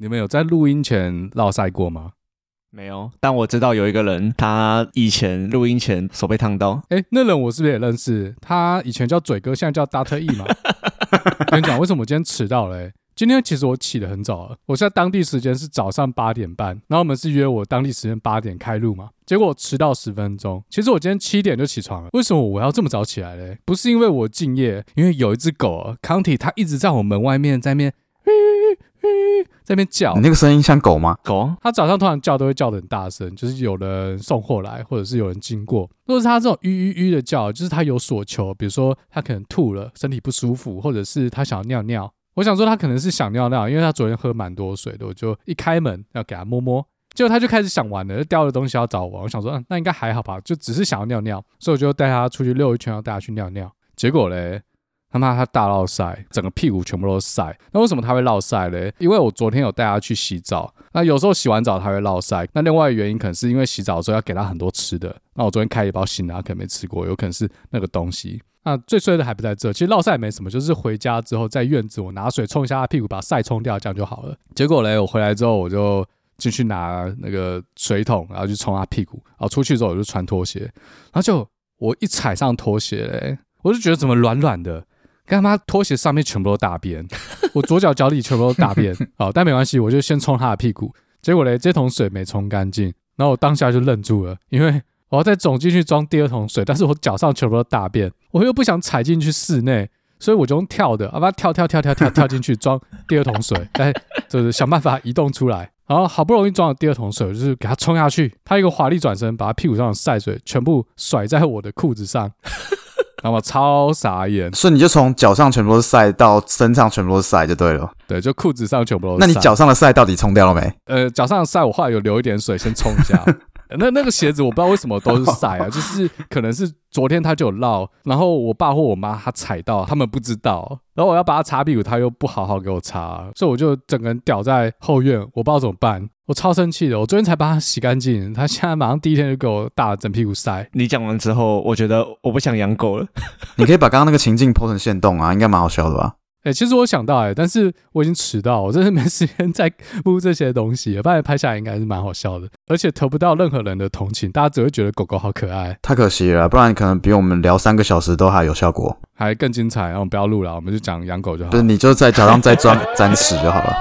你们有在录音前落赛过吗？ 没有，但我知道有一个人，他以前录音前手被烫到。 那人我是不是也认识？他以前叫嘴哥，现在叫 Dr. E 嘛。跟你讲，为什么我今天迟到了？今天其实我起得很早了，我现在当地时间是早上8点半，然后我们是约我当地时间8点开录嘛，结果我迟到10分钟。其实我今天7点就起床了，为什么我要这么早起来嘞？不是因为我敬业，因为有一只狗康体，它一直在我门外面在那边叫。 你那个声音像狗吗？ 狗， 它早上通常叫都会叫得很大声，就是有人送货来，或者是有人经过。如果是它这种的叫，就是它有所求，比如说它可能吐了，身体不舒服，或者是它想要尿尿。我想说它可能是想尿尿，因为它昨天喝蛮多水的，我就一开门要给它摸摸，结果它就开始想玩了，就叼了东西要找我。我想说，那应该还好吧，就只是想要尿尿，所以我就带它出去溜一圈，要带它去尿尿。结果嘞，他妈他大落晒，整个屁股全部都是晒。那为什么他会落晒嘞？因为我昨天有带他去洗澡，那有时候洗完澡他会落晒，那另外一个原因可能是因为洗澡的时候要给他很多吃的。那我昨天开了一包新的，他可能没吃过，有可能是那个东西。那最衰的还不在这，其实落晒没什么，就是回家之后在院子我拿水冲一下他屁股，把晒冲掉，这样就好了。结果嘞，我回来之后我就进去拿那个水桶，然后去冲他屁股，然后出去之后我就穿拖鞋，然后就我一踩上拖鞋嘞，我就觉得怎么软软的。跟他妈拖鞋上面全部都大便，我左脚脚底全部都大便，好，但没关系，我就先冲他的屁股。结果嘞，这桶水没冲干净，然后我当下就愣住了，因为我要再走进去装第二桶水，但是我脚上全部都大便，我又不想踩进去室内，所以我就用跳的，把它跳进去装第二桶水，就是想办法移动出来。然后好不容易装了第二桶水，就是给它冲下去，他一个华丽转身，把他屁股上的晒水全部甩在我的裤子上。然后超傻眼， 所以你就从脚上全部都是晒到身上全部都是晒就对了。 对，就裤子上全部都是晒。 那你脚上的晒到底冲掉了没？ 脚上的晒我后来有留一点水先冲一下。那个鞋子我不知道为什么都是晒啊，就是可能是昨天他就有落，然后我爸或我妈他踩到，他们不知道，然后我要把他擦屁股，他又不好好给我擦，所以我就整个人掉在后院，我不知道怎么办，我超生气的。我昨天才把他洗干净，他现在马上第一天就给我大了整屁股晒。 你讲完之后，我觉得我不想养狗了。 你可以把刚刚那个情境 po 成限动啊，应该蛮好笑的吧？ 其实我想到但是我已经迟到，我真的没时间再录这些东西了，不然拍下来应该是蛮好笑的，而且得不到任何人的同情，大家只会觉得狗狗好可爱。 太可惜了，不然可能比我们聊3个小时都还有效果， 还更精彩。然后我们不要录了，我们就讲养狗就好了。 不是，你就在脚上再装沾屎就好了。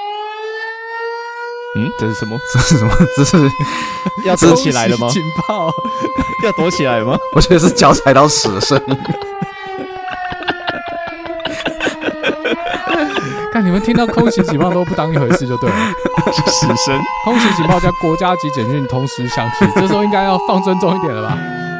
这是什么？ 这是什么？这是要躲起来了吗？ 警报！ 要躲起来了吗？ 我觉得是脚踩到屎的声音。 看你们听到空袭警报都不当一回事就对了。 死神！ 空袭警报加国家级简讯同时响起，这时候应该要放尊重一点了吧？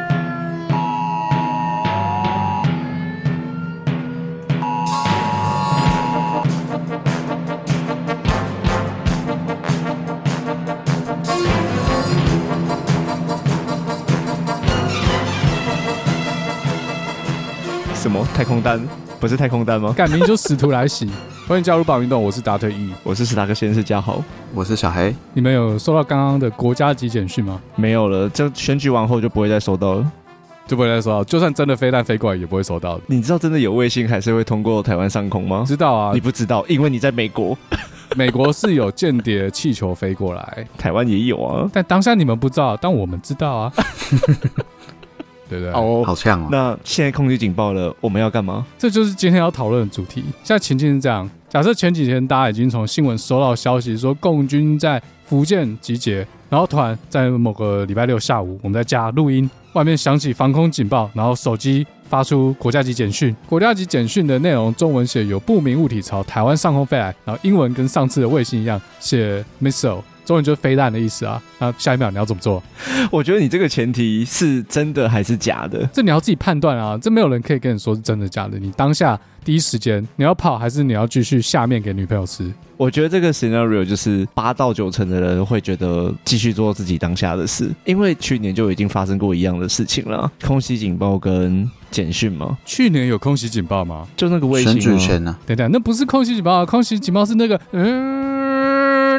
什么太空蛋？不是太空蛋吗？ 改名就使徒来袭。欢迎加入榜运动，我是达特 E， 我是史塔克先生嘉豪， 我是小黑。 你们有收到刚刚的国家级简讯吗？ 没有了，这选举完后就不会再收到了， 就不会再收到，就算真的飞弹飞过来也不会收到的。 你知道真的有卫星还是会通过台湾上空吗？ 知道啊， 你不知道，因为你在美国。 美国是有间谍气球飞过来， 台湾也有啊， 但当下你们不知道，但我们知道啊。对不对？ 哦， 好呛哦。 那现在空袭警报了，我们要干嘛？ 这就是今天要讨论的主题。现在情境是这样：假设前几天大家已经从新闻收到消息说共军在福建集结，然后突然在某个礼拜六下午，我们在家录音，外面响起防空警报，然后手机发出国家级简讯。国家级简讯的内容中文写有不明物体朝台湾上空飞来，然后英文跟上次的卫星一样写 missile。中文就是飞弹的意思啊，那下一秒你要怎么做？ 我觉得你这个前提是真的还是假的？ 这你要自己判断啊，这没有人可以跟你说是真的假的。你当下第一时间你要跑还是你要继续下面给女朋友吃？ 我觉得这个 scenario 就是8到9成的人会觉得继续做自己当下的事，因为去年就已经发生过一样的事情了，空袭警报跟简讯吗？ 去年有空袭警报吗？ 就那个卫星选举前呢？ 等等，那不是空袭警报，空袭警报是那个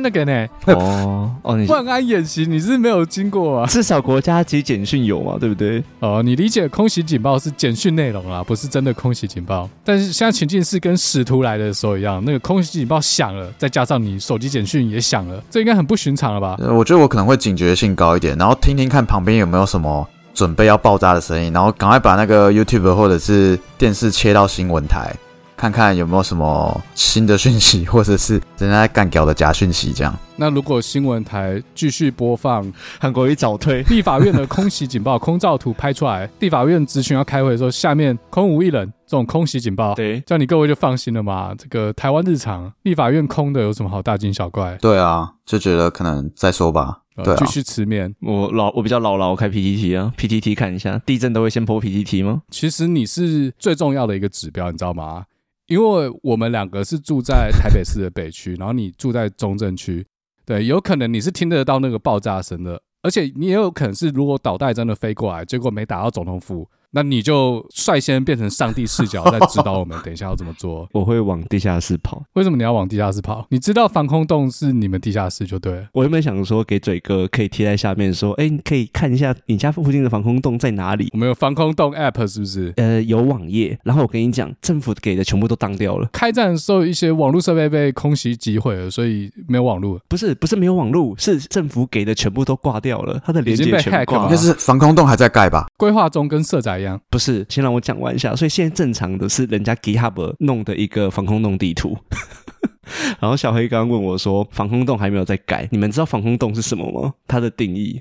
那个呢？ 你万安演习你是没有经过啊？ 至少国家级简讯有嘛，对不对？ 你理解空袭警报是简讯内容啦，不是真的空袭警报。但是现在情境是跟使徒来的时候一样，那个空袭警报响了，再加上你手机简讯也响了，这应该很不寻常了吧？ 我觉得我可能会警觉性高一点，然后听听看旁边有没有什么准备要爆炸的声音，然后赶快把那个 YouTube 或者是电视切到新闻台，看看有没有什么新的讯息，或者是人家在干屌的假讯息这样。 那如果新闻台继续播放韩国瑜早退， 立法院的空袭警报空照图拍出来，立法院质询要开会的时候，下面空无一人，这种空袭警报， 对， 这样你各位就放心了嘛。这个台湾日常立法院空的有什么好大惊小怪？ 对啊，就觉得可能再说吧。对啊， 继续吃面。 我比较老了，我开 PTT 啊 ，PTT 看一下，地震都会先 po PTT 吗？ 其实你是最重要的一个指标，你知道吗？因为我们两个是住在台北市的北区，然后你住在中正区，对，有可能你是听得到那个爆炸声的，而且你也有可能是如果导弹真的飞过来，结果没打到总统府，那你就率先变成上帝视角，在指导我们等一下要怎么做。 我会往地下室跑。 为什么你要往地下室跑？你知道防空洞是你们地下室就对了。 我原本想说给嘴哥可以贴在下面说，你可以看一下你家附近的防空洞在哪里。 我们有防空洞 App 是不是？ 有网页，然后我跟你讲，政府给的全部都当掉了。 开战的时候，一些网络设备被空袭击毁了，所以没有网络。 不是没有网络，是政府给的全部都挂掉了，它的连接全挂了。 应该是防空洞还在盖吧？ 规划中跟社宅一样。 不是，先让我讲完一下。所以现在正常的是人家 GitHub 弄的一个防空洞地图。然后小黑刚刚问我说，防空洞还没有在改，你们知道防空洞是什么吗？它的定义。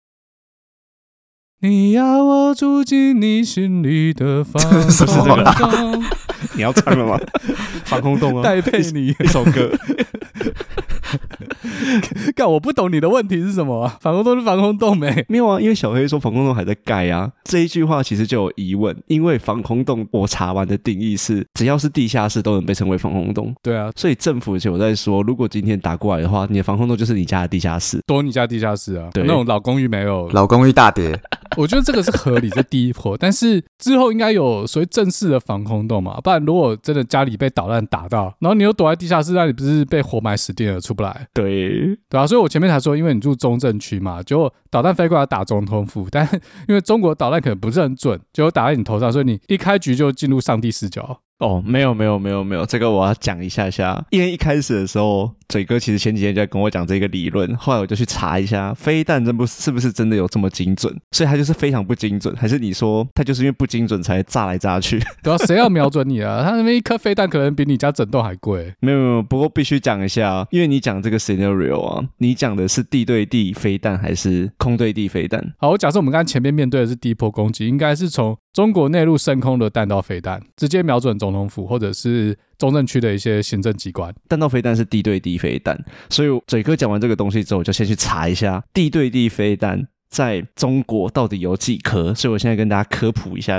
你要我住进你心里的防空洞。 你要唱了吗？防空洞啊， 戴佩妮一首歌。 干，我不懂你的问题是什么啊？防空洞是防空洞没有啊？因为小黑说防空洞还在盖啊，这一句话其实就有疑问。因为防空洞我查完的定义是，只要是地下室都能被称为防空洞。 对啊， 所以政府就有在说，如果今天打过来的话，你的防空洞就是你家的地下室， 多你家地下室啊。 对， 那种老公寓没有， 老公寓大跌。 我觉得这个是合理，这第一波。但是之后应该有所谓正式的防空洞嘛，不然如果真的家里被导弹打到，然后你又躲在地下室，那你不是被活埋死定了，出不来？ 对啊，所以我前面才说，因为你住中正区嘛，结果导弹飞过来打总统府，但因为中国导弹可能不是很准，结果打在你头上，所以你一开局就进入上帝视角。 没有，这个我要讲一下。因为一开始的时候，嘴哥其实前几天就在跟我讲这个理论，后来我就去查一下，飞弹是不是真的有这么精准？所以它就是非常不精准，还是你说它就是因为不精准才炸来炸去？ 对啊，谁要瞄准你啊？他那边一颗飞弹可能比你家整栋还贵。 没有，不过必须讲一下，因为你讲这个 scenario 啊，你讲的是地对地飞弹还是空对地飞弹？ 好，我假设我们刚才前面面对的是第一波攻击，应该是从中国内陆升空的弹道飞弹，直接瞄准总统府或者是中正区的一些行政机关。 弹道飞弹是地对地飞弹，所以嘴哥讲完这个东西之后，我就先去查一下地对地飞弹在中国到底有几颗，所以我现在跟大家科普一下。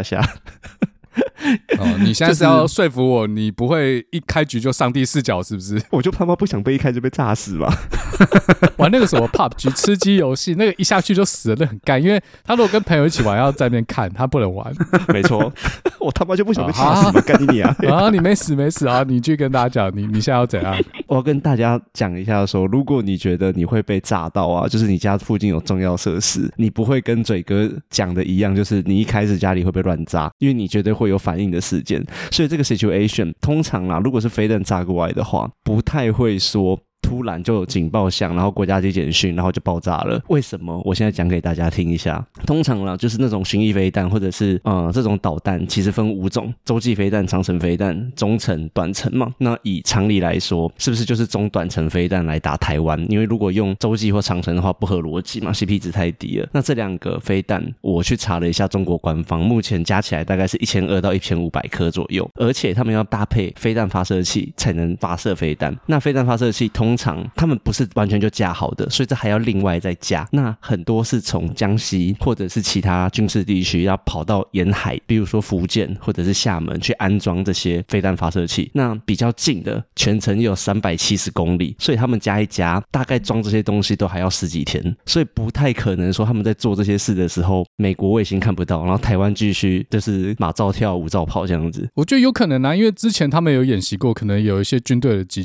你现在是要说服我，你不会一开局就上帝视角是不是？ 我就他妈不想被一开就被炸死吧。 玩那个什么 PUBG 吃鸡游戏，那个一下去就死了，那很干。因为他如果跟朋友一起玩，要在那边看，他不能玩。 没错，我他妈就不想被炸死吧，干你啊！ 你没死啊！你去跟大家讲，你现在要怎样？ 我要跟大家讲一下说，如果你觉得你会被炸到啊，就是你家附近有重要设施，你不会跟嘴哥讲的一样，就是你一开始家里会被乱炸，因为你绝对会有反应的事件。所以这个 situation 通常啦，如果是飞弹炸过来的话，不太会说突然就有警报响，然后国家级简讯，然后就爆炸了。为什么？我现在讲给大家听一下。通常啦，就是那种巡弋飞弹或者是这种导弹，其实分5种：洲际飞弹、长程飞弹、中程、短程嘛。那以常理来说，是不是就是中短程飞弹来打台湾？因为如果用洲际或长程的话，不合逻辑嘛 ，CP 值太低了。那这2个飞弹，我去查了一下中国官方，目前加起来大概是1200到1500颗左右，而且他们要搭配飞弹发射器才能发射飞弹。那飞弹发射器通常他们不是完全就架好的，所以这还要另外再架。那很多是从江西或者是其他军事地区要跑到沿海，比如说福建或者是厦门去安装这些飞弹发射器。那比较近的全程有370公里，所以他们加一加，大概装这些东西都还要10几天，所以不太可能说他们在做这些事的时候，美国卫星看不到，然后台湾继续就是马照跳舞照跑这样子。 我觉得有可能啊，因为之前他们有演习过，可能有一些军队的集结。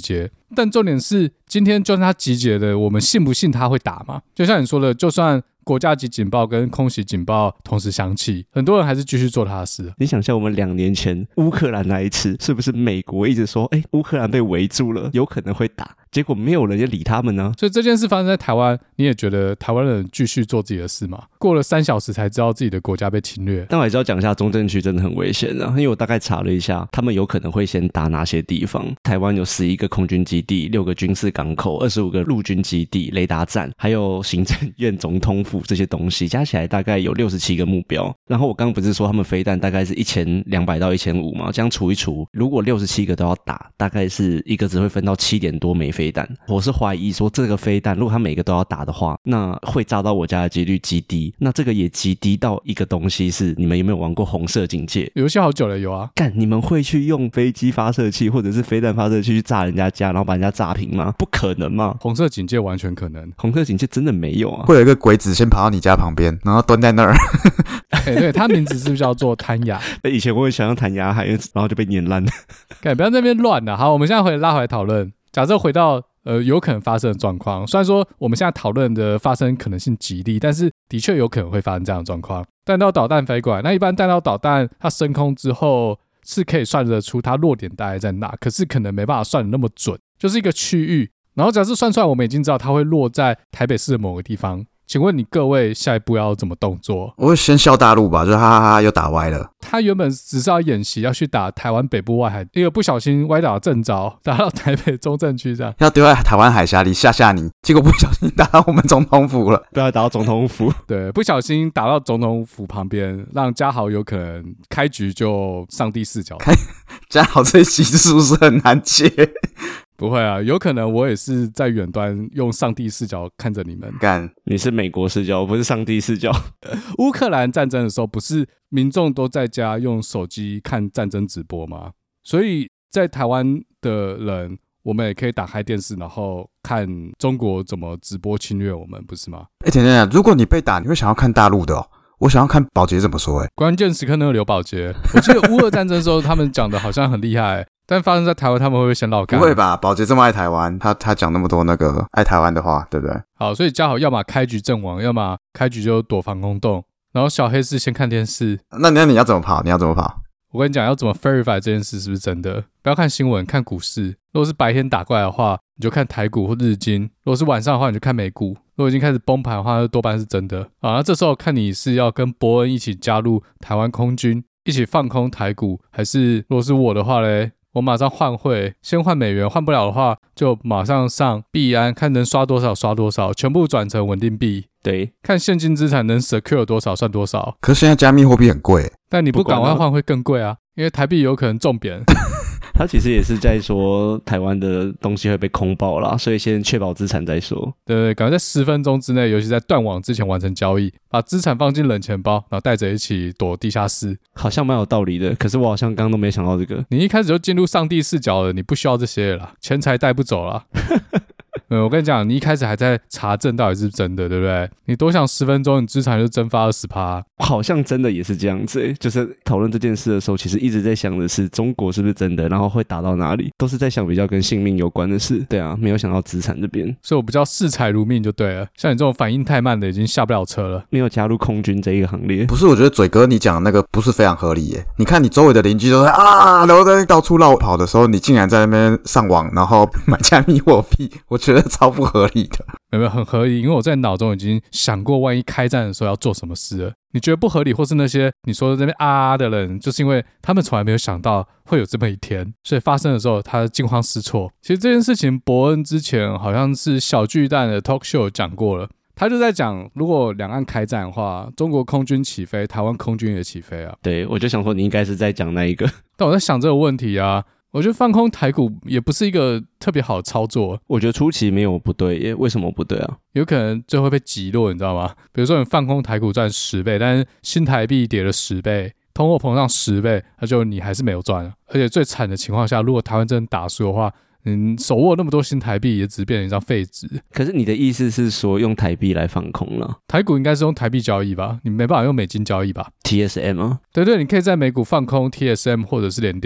但重点是今天就算他集结了，我们信不信他会打嘛？就像你说的，就算国家级警报跟空袭警报同时响起，很多人还是继续做他的事。 你想象我们2年前乌克兰那一次，是不是美国一直说乌克兰被围住了，有可能会打，结果没有人就理他们呢？ 所以这件事发生在台湾，你也觉得台湾人继续做自己的事吗？过了3小时才知道自己的国家被侵略。 但我还是要讲一下中正区真的很危险啊，因为我大概查了一下，他们有可能会先打哪些地方。台湾有11个空军基地，6个军事港口，25个陆军基地、雷达站，还有行政院、总统府这些东西，加起来大概有67个目标。然后我刚刚不是说他们飞弹大概是1200到1500吗？这样除一除，如果67个都要打，大概是一个只会分到7点多枚飞弹。我是怀疑说这个飞弹如果他每个都要打的话，那会炸到我家的几率极低。那这个也极低到一个东西是，你们有没有玩过红色警戒？ 游戏好久了，有啊。 干，你们会去用飞机发射器或者是飞弹发射器去炸人家家，然后把人家炸平吗？不可能嘛！ 红色警戒完全可能， 红色警戒真的没有啊。 会有一个鬼子先跑到你家旁边，然后蹲在那儿。 对，他名字是不是叫做谭雅？ 以前我也想要弹牙海，然后就被碾烂了。 不要在那边乱了。好，我们现在拉回来讨论。假设回到有可能发生的状况，虽然说我们现在讨论的发生可能性极低，但是的确有可能会发生这样的状况。弹道导弹飞过来，那一般弹道导弹它升空之后是可以算得出它落点大概在哪，可是可能没办法算得那么准，就是一个区域。然后假设算出来，我们已经知道它会落在台北市的某个地方。请问你各位下一步要怎么动作？ 我会先笑大陆吧，就哈哈哈又打歪了。 他原本只是要演习，要去打台湾北部外海，一个不小心歪打正着，打到台北中正区这样， 要丢在台湾海峡里吓你，结果不小心打到我们总统府了， 不要打到总统府。 对，不小心打到总统府旁边，让嘉豪有可能开局就上帝视角。 嘉豪这一集是不是很难接？ 不会啊，有可能我也是在远端用上帝视角看着你们。 干， 你是美国视角，不是上帝视角。 乌克兰战争的时候，不是民众都在家用手机看战争直播吗？所以在台湾的人，我们也可以打开电视，然后看中国怎么直播侵略我们，不是吗？ 等等，如果你被打，你会想要看大陆的哦。我想要看宝洁怎么说。 关键时刻那个刘宝洁，我记得乌俄战争的时候，他们讲的好像很厉害，但发生在台湾，他们会不会先老干？ 不会吧？宝洁这么爱台湾，他讲那么多那个爱台湾的话，对不对？ 好，所以嘉豪要么开局阵亡，要么开局就躲防空洞，然后小黑是先看电视。 那你要怎么跑？你要怎么跑？ 我跟你讲，要怎么 verify 这件事是不是真的？不要看新闻，看股市。如果是白天打过来的话，你就看台股或日经；如果是晚上的话，你就看美股。如果已经开始崩盘的话，那多半是真的啊。那这时候看你是要跟伯恩一起加入台湾空军，一起放空台股，还是如果是我的话嘞，我马上换汇，先换美元，换不了的话就马上上币安，看能刷多少刷多少，全部转成稳定币。 对， 看现金资产能 secure 多少算多少。 可是现在加密货币很贵， 但你不赶快换会更贵啊，因为台币有可能重贬。 他其实也是在说台湾的东西会被空爆啦，所以先确保资产再说。 对，赶快在10分钟之内，尤其在断网之前完成交易，把资产放进冷钱包，然后带着一起躲地下室。 好像蛮有道理的，可是我好像刚刚都没想到这个。 你一开始就进入上帝视角了，你不需要这些了啦，钱财带不走啦。我跟你讲，你一开始还在查证到底是真的，对不对？你多想10分钟，你资产就蒸发20%。 好像真的也是这样子就是讨论这件事的时候，其实一直在想的是中国是不是真的，然后会打到哪里，都是在想比较跟性命有关的事。对啊，没有想到资产这边， 所以我比较视财如命就对了。像你这种反应太慢的，已经下不了车了。 没有加入空军这一个行列。 不是，我觉得嘴哥你讲的那个不是非常合理耶。你看你周围的邻居都在啊，然后在到处绕跑的时候，你竟然在那边上网，然后买加密货币，我觉得超不合理的。 没有很合理，因为我在脑中已经想过万一开战的时候要做什么事了。你觉得不合理，或是那些你说的这边啊的人，就是因为他们从来没有想到会有这么一天，所以发生的时候他惊慌失措。其实这件事情伯恩之前好像是小巨蛋的 talk show 讲过了，他就在讲如果两岸开战的话，中国空军起飞，台湾空军也起飞啊。 对，我就想说你应该是在讲那一个。 但我在想这个问题啊，我觉得放空台股也不是一个特别好的操作。 我觉得初期没有不对耶，为什么不对啊？ 有可能最后会被击落，你知道吗？比如说你放空台股赚10倍，但是新台币跌了10倍，通货膨胀10倍，那就你还是没有赚了。而且最惨的情况下，如果台湾真的打输的话，手握那么多新台币也只变成一张废纸。 可是你的意思是说用台币来放空了？ 台股应该是用台币交易吧？你没办法用美金交易吧？ TSM 啊？ 对，你可以在美股放空 TSM 或者是联电。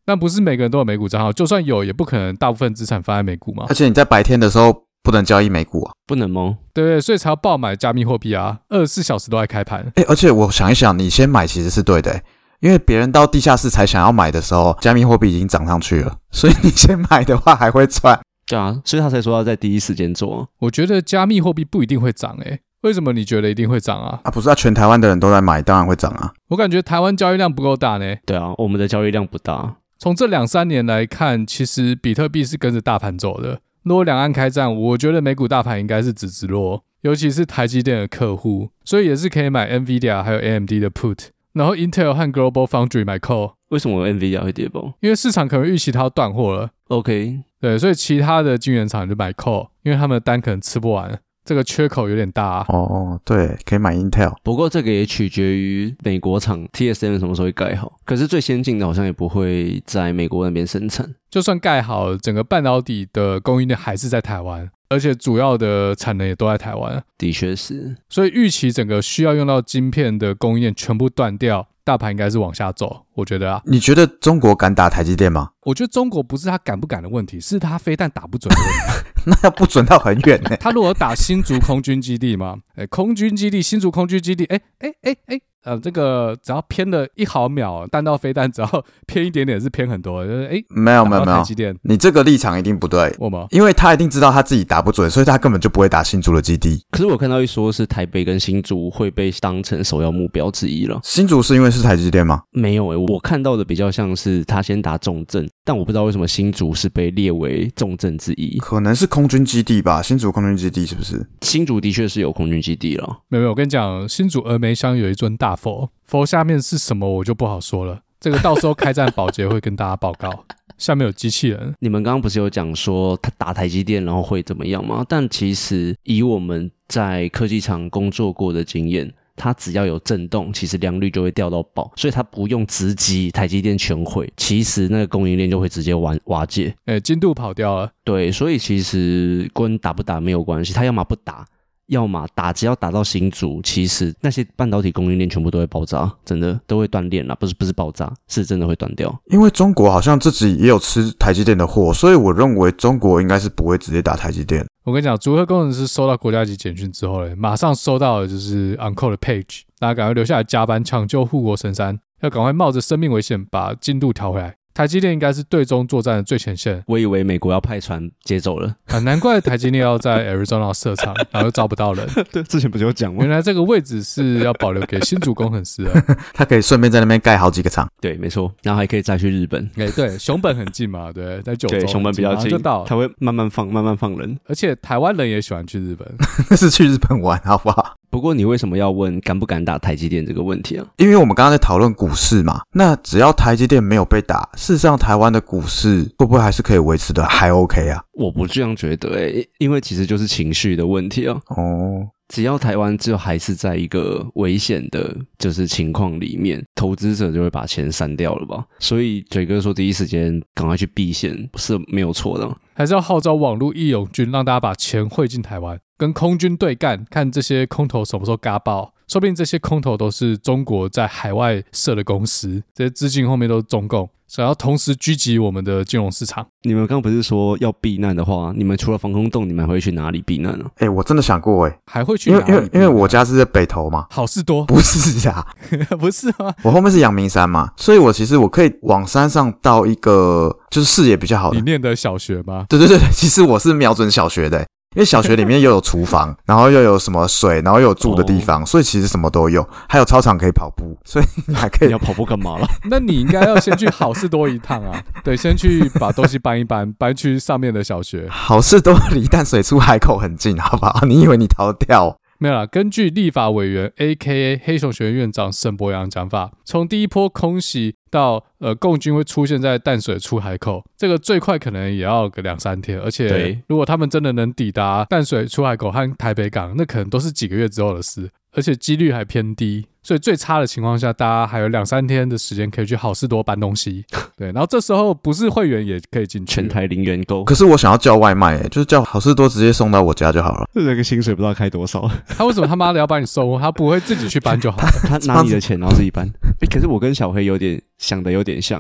但不是每个人都有美股账号，就算有，也不可能大部分资产放在美股嘛。 而且你在白天的时候不能交易美股啊。 不能吗？ 对，所以才要爆买加密货币啊，24小时都在开盘。 而且我想一想，你先买其实是对的，因为别人到地下室才想要买的时候，加密货币已经涨上去了，所以你先买的话还会赚。 对啊，所以他才说要在第一时间做。 我觉得加密货币不一定会涨为什么你觉得一定会涨啊？ 不是全台湾的人都在买，当然会涨啊。 我感觉台湾交易量不够大呢。 对啊，我们的交易量不大。 从这2-3年来看，其实比特币是跟着大盘走的。如果两岸开战，我觉得美股大盘应该是直落，尤其是台积电的客户，所以也是可以买 NVIDIA 还有 AMD 的 put， 然后 Intel 和 Global Foundry 买 call。 为什么 NVIDIA 会跌爆？ 因为市场可能预期它要断货了。 OK， 对，所以其他的晶圆厂就买 call， 因为他们的单可能吃不完。这个缺口有点大啊。 对，可以买 Intel。 不过这个也取决于美国厂 TSM 什么时候会盖好。可是最先进的好像也不会在美国那边生产。 就算盖好了，整个半导体的供应链还是在台湾，而且主要的产能也都在台湾。 的确是。 所以预期整个需要用到晶片的供应链全部断掉，大盘应该是往下走，我觉得啊。 你觉得中国敢打台积电吗？ 我觉得中国不是他敢不敢的问题，是他飞弹打不准的问题。 那要不准到很远呢。 他如果打新竹空军基地嘛，空军基地，新竹空军基地，这个只要偏了1毫秒，弹道飞弹只要偏一点点是偏很多的，就是没有， 台积电， 你这个立场一定不对。 我吗？ 因为他一定知道他自己打不准，所以他根本就不会打新竹的基地。 可是我看到一说是台北跟新竹会被当成首要目标之一了。 新竹是因为是台积电吗？ 没有我看到的比较像是他先打重症，但我不知道为什么新竹是被列为重症之一。 可能是空军基地吧，新竹空军基地是不是？ 新竹的确是有空军基地了。 没有，我跟你讲，新竹峨眉乡有一尊大佛，佛下面是什么我就不好说了，这个到时候开战保洁会跟大家报告。下面有机器人。 你们刚刚不是有讲说他打台积电然后会怎么样吗？但其实以我们在科技厂工作过的经验，它只要有震动，其实良率就会掉到爆，所以它不用直击台积电全毁，其实那个供应链就会直接瓦解。 精度跑掉了。 对，所以其实跟打不打没有关系，他要么不打，要么打，只要打到新竹，其实那些半导体供应链全部都会爆炸，真的都会断链啦，不是爆炸，是真的会断掉。 因为中国好像自己也有吃台积电的货，所以我认为中国应该是不会直接打台积电。 我跟你讲，竹科工程师收到国家级简讯之后马上收到的就是 on-call 的 page， 大家赶快留下来加班，抢救护国神山，要赶快冒着生命危险把进度调回来。台积电应该是对中作战的最前线。 我以为美国要派船接走了难怪台积电要在 Arizona 设厂，然后又招不到人。 对，之前不是有讲吗？ 原来这个位置是要保留给新竹工程师的。 他可以顺便在那边盖好几个厂。 对，没错，然后还可以再去日本。 对，熊本很近嘛，对，在九州。 对，熊本比较近， 就到了。 他会慢慢放人。 而且台湾人也喜欢去日本。 那是去日本玩，好不好？ 不过你为什么要问敢不敢打台积电这个问题啊？ 因为我们刚刚在讨论股市嘛，那只要台积电没有被打，事实上台湾的股市会不会还是可以维持的还 OK 啊？ 我不这样觉得因为其实就是情绪的问题啊。只要台湾就还是在一个危险的就是情况里面，投资者就会把钱删掉了吧。所以嘴哥说第一时间赶快去避险是没有错的。 还是要号召网络义勇军，让大家把钱汇进台湾，跟空军对干，看这些空头什么时候嘎爆。说不定这些空头都是中国在海外设的公司，这些资金后面都是中共，想要同时狙击我们的金融市场。 你们刚刚不是说要避难的话，你们除了防空洞，你们还会去哪里避难呢？ 我真的想过还会去哪里？ 因为我家是在北投嘛。 好事多？ 不是啊。 不是吗？ 我后面是阳明山嘛，所以我其实我可以往山上到一个就是视野比较好的。 你念的小学吗？ 对，其实我是瞄准小学的。因为小学里面又有厨房，然后又有什么水，然后又有住的地方，所以其实什么都有，还有操场可以跑步，所以你还可以。 你要跑步干嘛了？ 那你应该要先去好事多一趟啊！对，先去把东西搬一搬，搬去上面的小学。 好事多离淡水出海口很近，好不好？你以为你逃掉？ 没有啦，根据立法委员 AKA 黑熊学院院长沈伯洋讲法，从第一波空袭到共军会出现在淡水出海口，这个最快可能也要个2-3天，而且如果他们真的能抵达淡水出海口和台北港，那可能都是几个月之后的事，而且几率还偏低。所以最差的情况下，大家还有2-3天的时间可以去好事多搬东西。对，然后这时候不是会员也可以进去， 全台零元购。 可是我想要叫外卖就是叫好事多直接送到我家就好了。 这个薪水不知道开多少。 他为什么他妈的要帮你收？他不会自己去搬就好了。 他拿你的钱然后自己搬。可是我跟小黑想的有点像。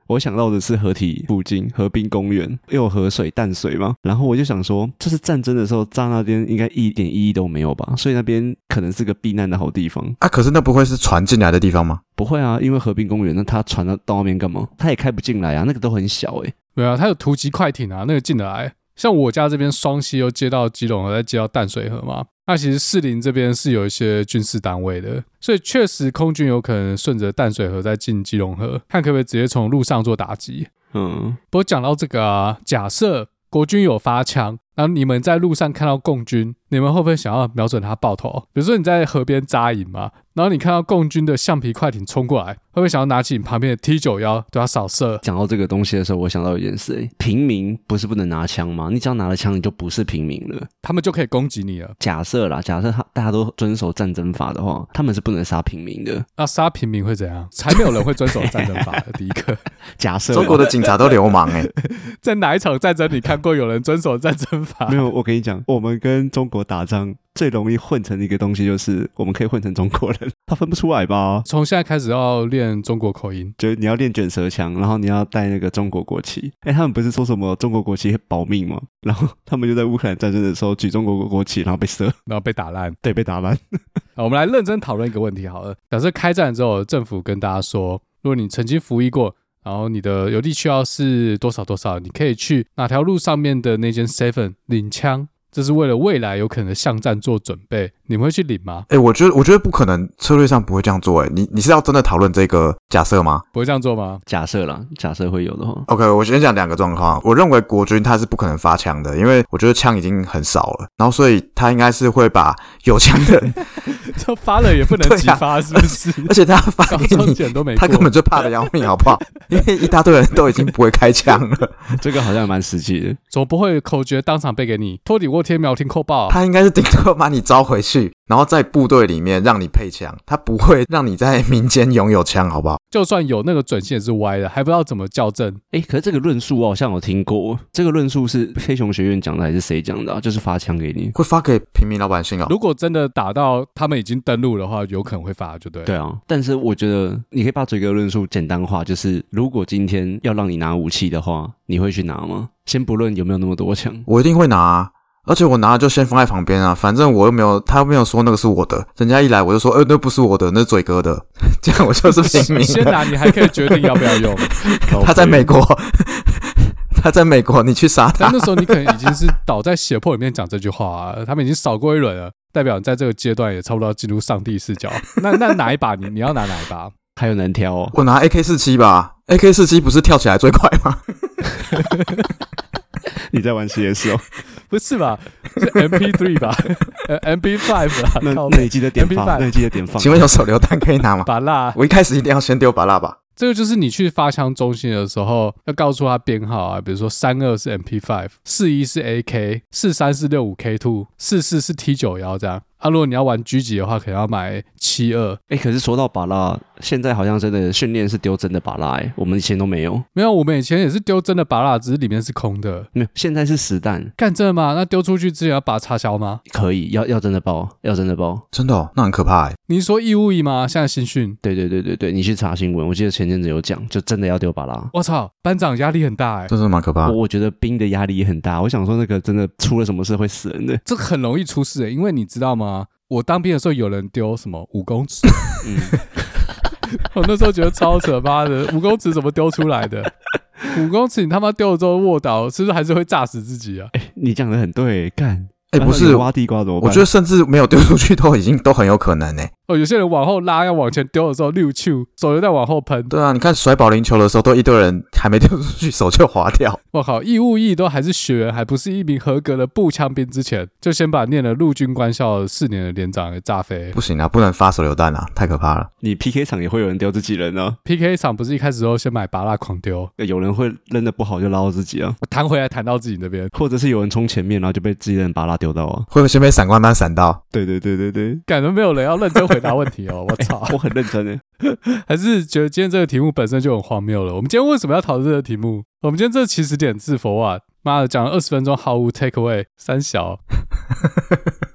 我想到的是河体附近河滨公园又有河水淡水嘛，然后我就想说就是战争的时候炸那边应该一点意义都没有吧，所以那边可能是个避难的好地方啊。可是那不会是船进来的地方吗？ 不会啊，因为河滨公园那它船到那边干嘛？它也开不进来啊，那个都很小对啊，它有突击快艇啊，那个进得来。像我家这边双溪又接到基隆河，再接到淡水河嘛，那其实士林这边是有一些军事单位的，所以确实空军有可能顺着淡水河再进基隆河，看可不可以直接从陆上做打击。不过讲到这个啊，假设国军有发枪，然后你们在路上看到共军，你们会不会想要瞄准他爆头？比如说你在河边扎营嘛，然后你看到共军的橡皮快艇冲过来，会不会想要拿起你旁边的 T91对他扫射？ 讲到这个东西的时候，我想到一件事，平民不是不能拿枪吗？你只要拿了枪，你就不是平民了， 他们就可以攻击你了。 假设大家都遵守战争法的话，他们是不能杀平民的。 那杀平民会怎样？才没有人会遵守战争法的。第一个， 假设中国的警察都流氓在哪一场战争你看过有人遵守战争法？ 没有，我跟你讲，我们跟中国打仗最容易混成一个东西，就是我们可以混成中国人，他分不出来吧？ 从现在开始要练中国口音， 就是你要练卷舌枪，然后你要带那个中国国旗。他们不是说什么中国国旗保命吗？然后他们就在乌克兰战争的时候举中国国旗，然后被射， 然后被打烂。 对，被打烂。 好，我们来认真讨论一个问题好了。假设开战之后，政府跟大家说，如果你曾经服役过，然后你的邮递需要是多少多少，你可以去哪条路上面的那间 7 领枪，这是为了未来有可能的巷战做准备，你们会去领吗？ 我觉得不可能，策略上不会这样做。你是要真的讨论这个假设吗？ 不会这样做吗？ 假设啦，假设会有的话。 OK， 我先讲两个状况。我认为国军他是不可能发枪的，因为我觉得枪已经很少了，然后所以他应该是会把有枪的人这发了也不能激发，是不是？ 而且他发给你，他根本就怕得要命，好不好？因为一大堆人都已经不会开枪了。 这个好像蛮实际的。 怎么不会口诀当场背给你？托底沃天苗听扣报。 他应该是顶多把你招回去，然后在部队里面让你配枪，他不会让你在民间拥有枪，好不好？ 就算有那个准线也是歪的，还不知道怎么校正。 可是这个论述我好像有听过，这个论述是黑熊学院讲的还是谁讲的就是发枪给你， 会发给平民老百姓如果真的打到他们已经登陆的话，有可能会发，就对了。 对啊，但是我觉得你可以把嘴哥论述简单化，就是如果今天要让你拿武器的话，你会去拿吗？先不论有没有那么多枪， 我一定会拿啊。而且我拿了就先放在旁边啊，反正我又没有，他又没有说那个是我的，人家一来我就说，那不是我的，那是嘴哥的，这样我就是平民。 先拿，你还可以决定要不要用。 他在美国，他在美国，你去杀他。 但那时候你可能已经是倒在血泊里面讲这句话他们已经扫过一轮了，代表你在这个阶段也差不多要进入上帝视角。那哪一把你要拿哪一把？ 还有难挑哦。 我拿 AK47 吧 ，AK47 不是跳起来最快吗？ 你在玩 CS 哦？ 不是吧？是 MP3 吧？MP5 啦。 那你记得点放，那你记得点放。 请问有手榴弹可以拿吗？ 把蜡， 我一开始一定要先丢把蜡吧。 这个就是你去发枪中心的时候要告诉他编号啊，比如说32是 MP5， 41是 AK， 43是 65K2， 44是 T91这样。如果你要玩狙击的话，可能要买72。 可是说到把蜡，现在好像真的训练是丢真的把蜡我们以前都没有。 没有，我们以前也是丢真的把蜡，只是里面是空的。 没有，现在是实弹。 干真的吗？那丢出去之前要把它插销吗？ 可以，要真的爆，要真的爆。 真的那很可怕你是说义务役吗？现在新训？ 对，你去查新闻，我记得前阵子有讲，就真的要丢把蜡。 我操，班长压力很大这是蛮可怕的。 我觉得兵的压力也很大。我想说那个真的出了什么事会死人的。 这很容易出事因为你知道吗？我当兵的时候有人丢什么5公尺我那时候觉得超扯，妈的5公尺怎么丢出来的？5公尺你他妈丢了之后卧倒，是不是还是会炸死自己啊？ 你讲的很对，干不是挖地瓜怎么办？ 我觉得甚至没有丢出去都很有可能有些人往后拉要往前丢的时候溜球，手又在往后喷。 对啊，你看甩保龄球的时候都一堆人还没丢出去手就滑掉。 我靠，义务役都还是学员，还不是一名合格的步枪兵之前，就先把念了陆军官校4年的连长给炸飞。 不行啊，不能发手榴弹啊，太可怕了。 你 PK 场也会有人丢自己人啊。 PK 场不是一开始都先买拔蜡狂丢， 有人会扔的不好就拉到自己啊， 弹回来弹到自己那边， 或者是有人冲前面然后就被自己的人拔蜡丢到啊， 会先被闪光弹闪到。 对， 感觉没有人要认真回答问题我操我很认真还是觉得今天这个题目本身就很荒谬了。我们今天为什么要讨论这个题目？我们今天这起始点是for what？妈的，讲了20分钟毫无 take away， 三小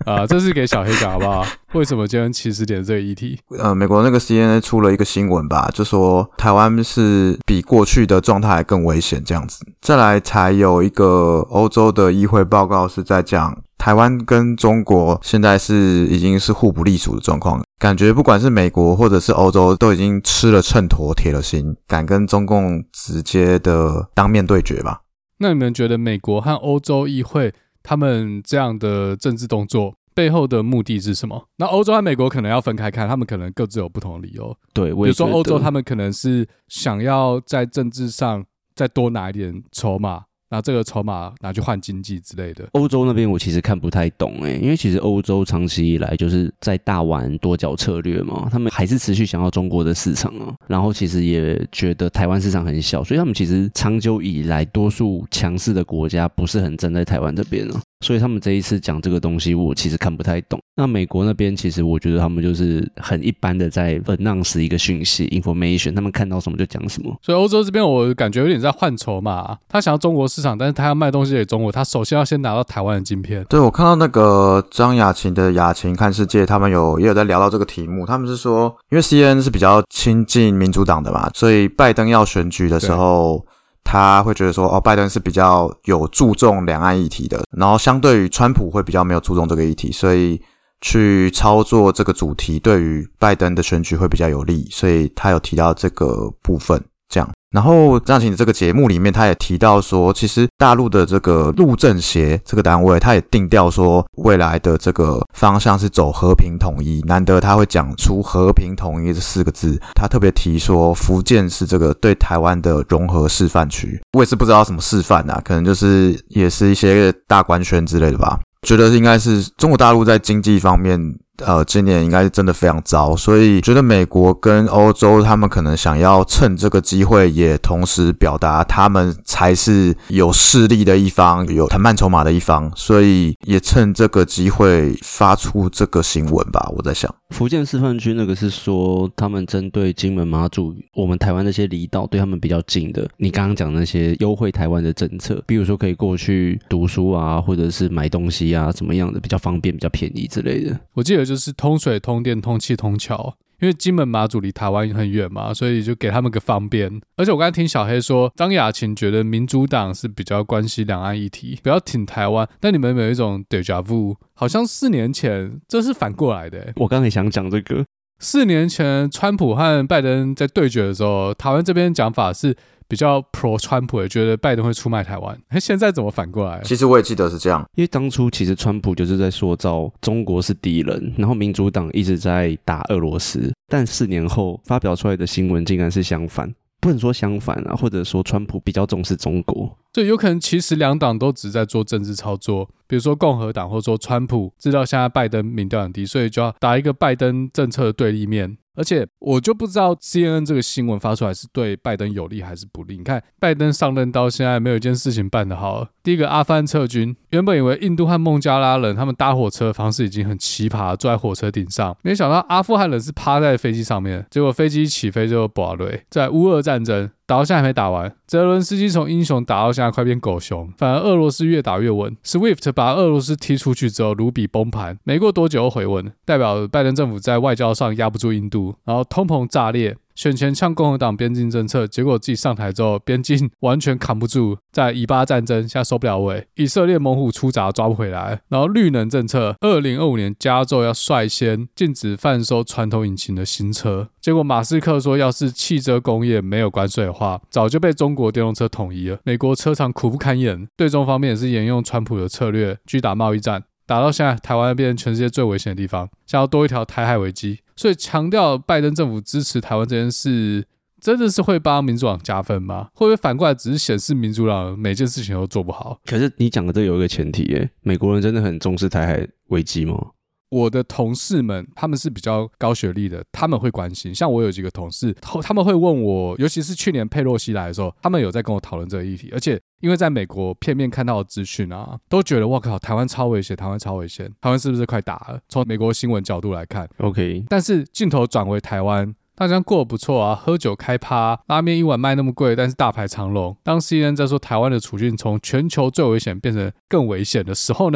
这是给小黑讲好不好？为什么今天起始点这个议题？ 美国那个 CNN 出了一个新闻吧，就说台湾是比过去的状态还更危险这样子。再来才有一个欧洲的议会报告是在讲台湾跟中国现在已经是互不隶属的状况，感觉不管是美国或者是欧洲都已经吃了秤砣铁了心，敢跟中共直接的当面对决吧。 那你们觉得美国和欧洲议会他们这样的政治动作背后的目的是什么？那欧洲和美国可能要分开看，他们可能各自有不同的理由。 对， 比如说欧洲他们可能是想要在政治上再多拿一点筹码，拿这个筹码拿去换经济之类的。 欧洲那边我其实看不太懂因为其实欧洲长期以来就是在大玩多角策略嘛，他们还是持续想要中国的市场啊，然后其实也觉得台湾市场很小，所以他们其实长久以来多数强势的国家不是很站在台湾这边啊，所以他们这一次讲这个东西我其实看不太懂。那美国那边其实我觉得他们就是很一般的在 announce 一个讯息 information， 他们看到什么就讲什么。 所以欧洲这边我感觉有点在换筹码，他想要中国市场，但是他要卖东西给中国，他首先要先拿到台湾的晶片。 对，我看到那个张雅琴的雅琴看世界，他们也有在聊到这个题目，他们是说因为 CNN 是比较亲近民主党的嘛，所以拜登要选举的时候他会觉得说拜登是比较有注重两岸议题的，然后相对于川普会比较没有注重这个议题，所以去操作这个主题对于拜登的选举会比较有利，所以他有提到这个部分这样。然后张雅琴的这个节目里面他也提到说，其实大陆的这个陆政协这个单位他也定调说未来的这个方向是走和平统一，难得他会讲出和平统一这4个字，他特别提说福建是这个对台湾的融合示范区，我也是不知道什么示范啊，可能就是也是一些大官宣之类的吧。觉得应该是中国大陆在经济方面今年应该是真的非常糟，所以觉得美国跟欧洲他们可能想要趁这个机会也同时表达他们才是有势力的一方，有谈判筹码的一方，所以也趁这个机会发出这个新闻吧，我在想。 福建示范区那个是说他们针对金门马祖我们台湾那些离岛对他们比较近的，你刚刚讲那些优惠台湾的政策，比如说可以过去读书啊，或者是买东西啊，怎么样的比较方便比较便宜之类的。 我记得就是通水通电通气通桥，因为金门马祖离台湾很远嘛，所以就给他们个方便。而且我刚才听小黑说张雅琴觉得民主党是比较关心两岸议题，不要挺台湾，但你们有没有一种 déjà vu， 好像4年前这是反过来的我刚才想讲这个 4年前川普和拜登在对决的时候，台湾这边讲法是比较 pro 川普的，觉得拜登会出卖台湾，现在怎么反过来？ 其实我也记得是这样， 因为当初其实川普就是在塑造中国是敌人，然后民主党一直在打俄罗斯，但4年后发表出来的新闻竟然是相反，不能说相反啊，或者说川普比较重视中国。 所以有可能其实两党都只在做政治操作，比如说共和党或者说川普知道现在拜登民调很低，所以就要打一个拜登政策的对立面。而且我就不知道 CNN 这个新闻发出来是对拜登有利还是不利。你看拜登上任到现在没有一件事情办得好。第一个阿富汗撤军，原本以为印度和孟加拉人他们搭火车的方式已经很奇葩，坐在火车顶上，没想到阿富汗人是趴在飞机上面，结果飞机起飞就爆雷。在乌俄战争打到现在还没打完，泽伦斯基从英雄打到现在快变狗熊，反而俄罗斯越打越稳。SWIFT 把俄罗斯踢出去之后，卢比崩盘，没过多久又回稳，代表拜登政府在外交上压不住印度，然后通膨炸裂。选前呛共和党边境政策，结果自己上台之后边境完全扛不住，在以巴战争现在收不了尾，以色列猛虎出闸抓不回来。然后绿能政策，2025年加州要率先禁止贩售传统引擎的新车，结果马斯克说要是汽车工业没有关税的话，早就被中国电动车统一了，美国车厂苦不堪言。对中方面也是沿用川普的策略，去打贸易战，打到现在台湾变成全世界最危险的地方，想要多一条台海危机。所以强调拜登政府支持台湾这件事，真的是会帮民主党加分吗？会不会反过来只是显示民主党每件事情都做不好？ 可是你讲的这有一个前提耶，美国人真的很重视台海危机吗？ 我的同事们他们是比较高学历的，他们会关心。像我有几个同事，他们会问我，尤其是去年佩洛西来的时候，他们有在跟我讨论这个议题。而且因为在美国片面看到的资讯啊，都觉得哇靠，台湾超危险，台湾超危险，台湾是不是快打了？从美国新闻角度来看 ，OK。 但是镜头转回台湾，大家过得不错啊，喝酒开趴，拉面一碗卖那么贵，但是大排长龙。当 CNN 在说台湾的处境从全球最危险变成更危险的时候呢，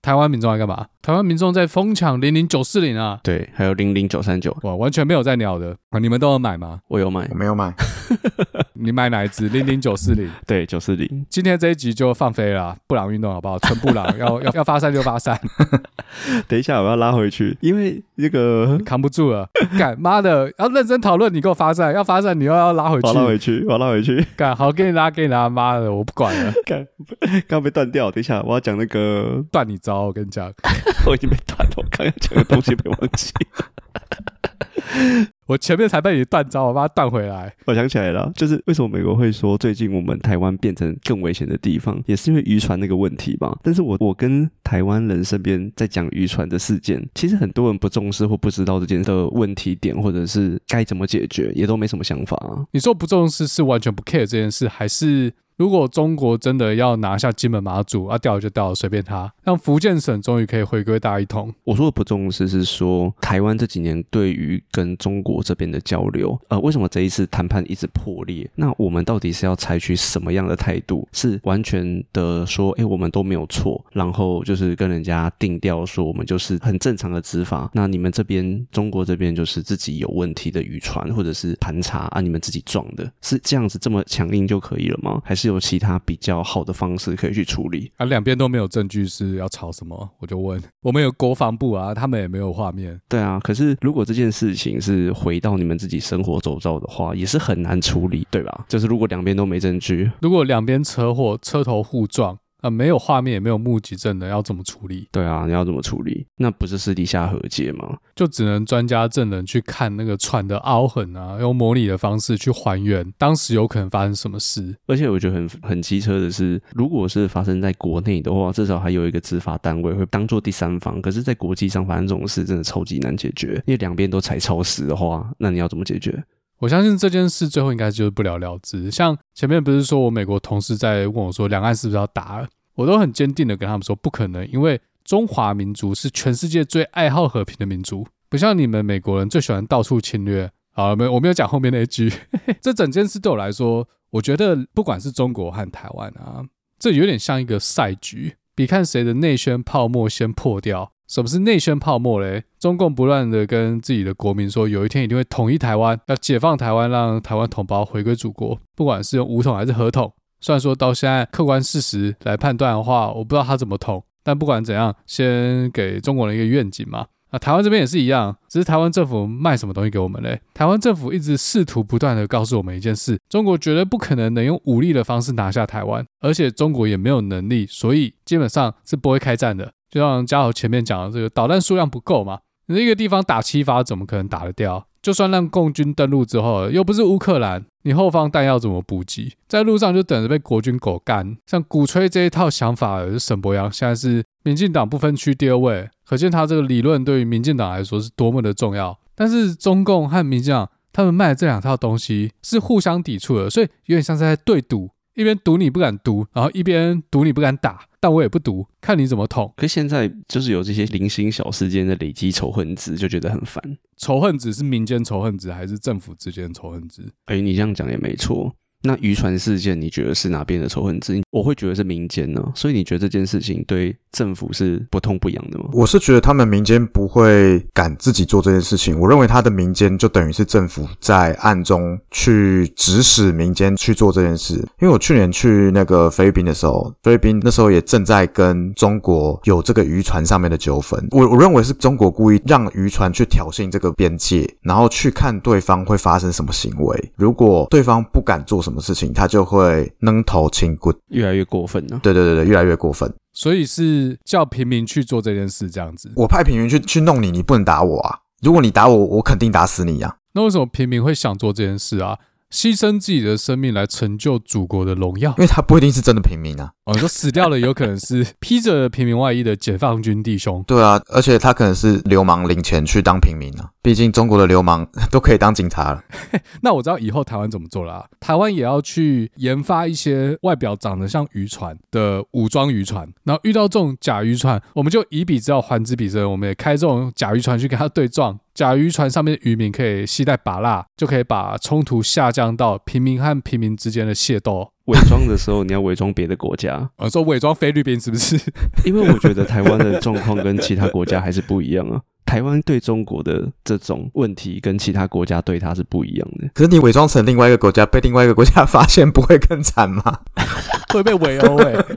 台湾民众在干嘛？台湾民众在疯抢00940啊！ 对，还有00939， 哇，完全没有在鸟的啊！你们都有买吗？ 我有买我，没有买。 你买哪一支？00940。 对，940。 今天这一集就放飞了啦，布朗运动好不好？纯布朗要发散就发散。 等一下我要拉回去，因为那个扛不住了，干妈的要认真讨论，你给我发散，要发散你又要拉回去， 我要拉回去， 干好给你拉，妈的我不管了， 干刚被断掉，等一下我要讲那个断你招，我跟你讲， 我已经被断了，我刚刚讲的东西被忘记。 我前面才被你断招，我把它断回来。 我想起来了，就是为什么美国会说最近我们台湾变成更危险的地方，也是因为渔船那个问题吧。但是我跟台湾人身边在讲渔船的事件，其实很多人不重视或不知道这件的问题点，或者是该怎么解决，也都没什么想法啊。 你说不重视是完全不 care 这件事，还是如果中国真的要拿下金门马祖，掉就掉了，随便他，让福建省终于可以回归大一统？ 我说的不重视是说，台湾这几年对于跟中国这边的交流，为什么这一次谈判一直破裂？那我们到底是要采取什么样的态度？是完全的说，我们都没有错，然后就是跟人家定调说我们就是很正常的执法，那你们这边中国这边就是自己有问题的渔船或者是盘查啊，你们自己撞的，是这样子这么强硬就可以了吗？还是有其他比较好的方式可以去处理啊？两边都没有证据是要吵什么，我就问，我们有国防部啊，他们也没有画面。 对啊，可是如果这件事情是回到你们自己生活周遭的话，也是很难处理，对吧？就是如果两边都没证据， 如果两边车祸车头互撞，没有画面也没有目击证人，要怎么处理？ 对啊，你要怎么处理？那不是私底下和解吗？ 就只能专家证人去看那个船的凹痕啊，用模拟的方式去还原当时有可能发生什么事。 而且我觉得很机车的是，如果是发生在国内的话，至少还有一个执法单位会当作第三方。可是，在国际上发生这种事，真的超级难解决，因为两边都踩超时的话，那你要怎么解决？ 我相信这件事最后应该就是不了了之。像前面不是说我美国同事在问我说两岸是不是要打了，我都很坚定的跟他们说不可能，因为中华民族是全世界最爱好和平的民族，不像你们美国人最喜欢到处侵略。好，我没有讲后面那一句。这整件事对我来说，我觉得不管是中国和台湾啊，这有点像一个赛局，比看谁的内宣泡沫先破掉。什么是内宣泡沫嘞？中共不断的跟自己的国民说，有一天一定会统一台湾，要解放台湾，让台湾同胞回归祖国，不管是用武统还是和统。虽然说到现在客观事实来判断的话，我不知道他怎么统，但不管怎样，先给中国人一个愿景嘛。台湾这边也是一样，只是台湾政府卖什么东西给我们嘞？台湾政府一直试图不断的告诉我们一件事，中国绝对不可能用武力的方式拿下台湾，而且中国也没有能力，所以基本上是不会开战的。就像嘉豪前面讲的，这个导弹数量不够嘛，你一个地方打7发怎么可能打得掉？就算让共军登陆之后，又不是乌克兰，你后方弹药怎么补给？在路上就等着被国军狗干。像鼓吹这一套想法的沈伯洋，现在是民进党不分区第2位，可见他这个理论对于民进党来说是多么的重要。但是中共和民进党他们卖的这两套东西是互相抵触的，所以有点像是在对赌，一边赌你不敢赌，然后一边赌你不敢打，但我也不赌，看你怎么捅。 可是现在就是有这些零星小事件的累积仇恨值，就觉得很烦。 仇恨值是民间仇恨值还是政府之间的仇恨值？ 你这样讲也没错。那渔船事件你觉得是哪边的仇恨值？我会觉得是民间呢，所以你觉得这件事情对政府是不痛不痒的吗？ 我是觉得他们民间不会敢自己做这件事情，我认为他的民间就等于是政府在暗中去指使民间去做这件事。因为我去年去那个菲律宾的时候，菲律宾那时候也正在跟中国有这个渔船上面的纠纷，我认为是中国故意让渔船去挑衅这个边界，然后去看对方会发生什么行为，如果对方不敢做什么事情，他就会扔头轻骨， 越来越过分了。 对，越来越过分。 所以是叫平民去做这件事这样子。 我派平民去弄你，你不能打我啊！如果你打我，我肯定打死你啊！ 那为什么平民会想做这件事啊？牺牲自己的生命来成就祖国的荣耀？ 因为他不一定是真的平民啊。 你说死掉了有可能是披着平民外衣的解放军弟兄。 对啊，而且他可能是流氓领钱去当平民啊，毕竟中国的流氓都可以当警察了。 那我知道以后台湾怎么做了啊，台湾也要去研发一些外表长得像渔船的武装渔船，然后遇到这种假渔船，我们就以彼之道还之彼身，我们也开这种假渔船去跟他对撞， 假渔船上面的渔民可以携带靶蜡，就可以把冲突下降到平民和平民之间的械斗。 伪装的时候你要伪装别的国家， 说伪装菲律宾是不是？ 因为我觉得台湾的状况跟其他国家还是不一样啊。台湾对中国的这种问题跟其他国家对它是不一样的。 可是你伪装成另外一个国家，被另外一个国家发现，不会更惨吗？ 会被围殴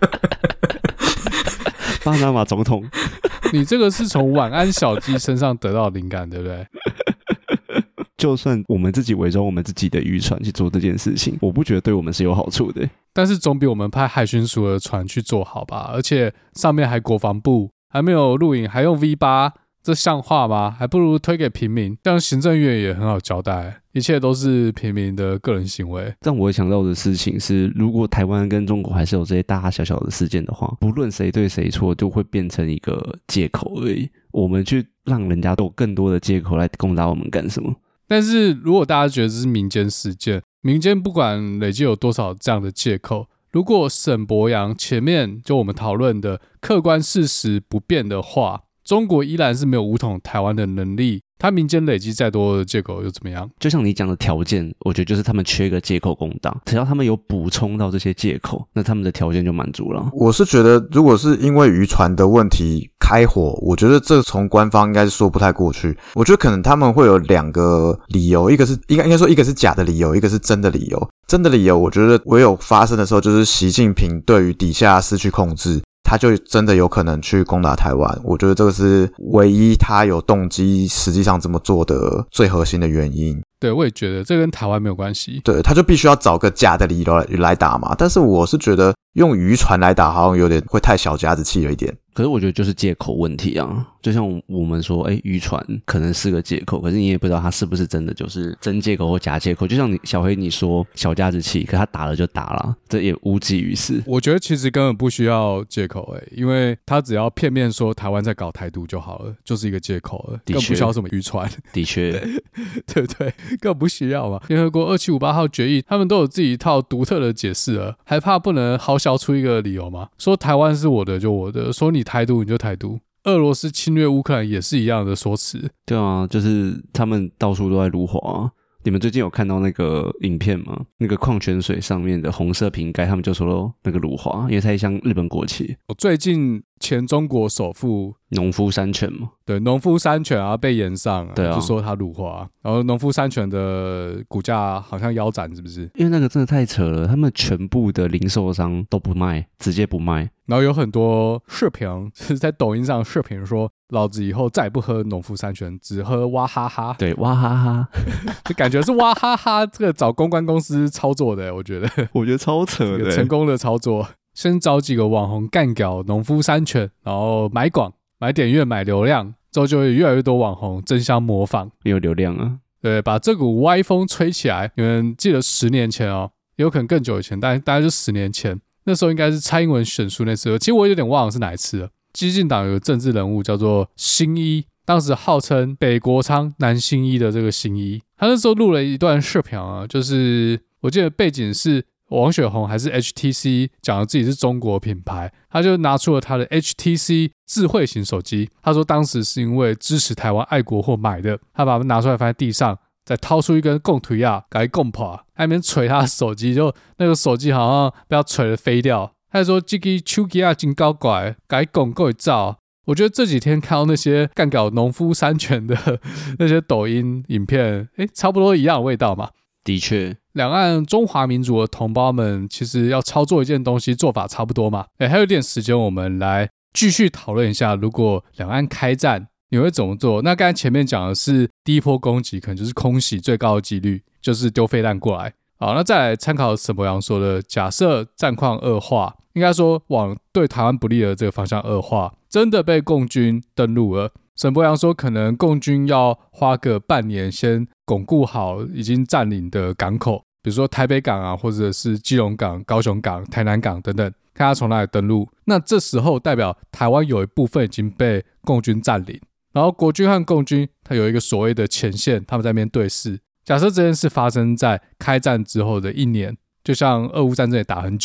巴拿马总统， 你这个是从晚安小鸡身上得到灵感，对不对？ 就算我们自己伪装我们自己的渔船去做这件事情，我不觉得对我们是有好处的。 但是总比我们派海巡署的船去做好吧？而且上面还国防部，还没有录影，还用 V8， 这像话吗？还不如推给平民，这样行政院也很好交代，一切都是平民的个人行为。 让我会想到的事情是，如果台湾跟中国还是有这些大大小小的事件的话，不论谁对谁错，就会变成一个借口而已。我们去让人家有更多的借口来攻打我们干什么？ 但是如果大家觉得这是民间事件，民间不管累积有多少这样的借口，如果沈伯洋前面就我们讨论的客观事实不变的话，中国依然是没有武统台湾的能力，他民间累积再多的借口又怎么样？ 就像你讲的条件，我觉得就是他们缺个借口攻打，只要他们有补充到这些借口，那他们的条件就满足了。 我是觉得如果是因为渔船的问题开火，我觉得这从官方应该是说不太过去。我觉得可能他们会有两个理由，一个是应该说一个是假的理由，一个是真的理由。真的理由我觉得唯有发生的时候，就是习近平对于底下失去控制，他就真的有可能去攻打台湾。我觉得这个是唯一他有动机实际上这么做的最核心的原因。 对，我也觉得这跟台湾没有关系。 对，他就必须要找个假的理由来打嘛。但是我是觉得用渔船来打好像有点会太小家子气了一点。 可是我觉得就是借口问题啊，就像我们说渔船可能是个借口，可是你也不知道它是不是真的就是真借口或假借口。就像小黑你说小家子气，可他打了就打了，这也无济于事。 我觉得其实根本不需要借口因为他只要片面说台湾在搞台独就好了，就是一个借口了，更不需要什么渔船。 的确对不对？更不需要嘛。联合国2758号决议他们都有自己一套独特的解释了，还怕不能豪小出一个理由吗？说台湾是我的就我的，说你台独你就台独。俄罗斯侵略乌克兰也是一样的说辞。 对啊，就是他们到处都在辱华你们最近有看到那个影片吗？那个矿泉水上面的红色瓶盖，他们就说那个辱华，因为太像日本国旗。 最近前中国首富农夫山泉嘛， 对，农夫山泉被延上对啊， 就说他辱华，然后农夫山泉的股价好像腰斩，是不是？ 因为那个真的太扯了，他们全部的零售商都不卖，直接不卖。 然后有很多视频是在抖音上视频说，老子以后再也不喝农夫山泉，只喝哇哈哈。 对，哇哈哈， 就感觉是哇哈哈这个找公关公司操作的，我觉得超扯的， 成功的操作。先找几个网红干掉农夫山泉，然后买广、买点阅、买流量，之后就会越来越多网红争相模仿， 有流量啊。 对，把这股歪风吹起来。你们记得10年前也有可能更久以前，大概就10年前，那时候应该是蔡英文选书那次，其实我有点忘了是哪一次了。基进党有个政治人物叫做新一，当时号称北国昌南新一的这个新一，他那时候录了一段视频就是我记得背景是王雪红还是 HTC 讲的自己是中国品牌，他就拿出了他的 HTC 智慧型手机，他说当时是因为支持台湾爱国货买的，他把它拿出来放在地上，再掏出一根共推给他共跑，他那边捶他的手机，就那个手机好像被他捶得飞掉，他就说这个手机真高怪，给他共够照。我觉得这几天看到那些干搞农夫山泉的那些抖音影片，差不多一样的味道嘛。 的确， 两岸中华民族的同胞们其实要操作一件东西，做法差不多嘛。还有一点时间，我们来继续讨论一下，如果两岸开战，你会怎么做？那刚才前面讲的是第一波攻击，可能就是空袭最高的几率，就是丢飞弹过来。好，那再来参考沈伯洋说的，假设战况恶化，应该说往对台湾不利的这个方向恶化，真的被共军登陆了。沈伯洋说，可能共军要花个半年先巩固好已经占领的港口，比如说台北港或者是基隆港、高雄港、台南港等等，看他从哪里登陆。那这时候代表台湾有一部分已经被共军占领，然后国军和共军它有一个所谓的前线，他们在那边对视。假设这件事发生在开战之后的1年，就像俄乌战争也打很久嘛，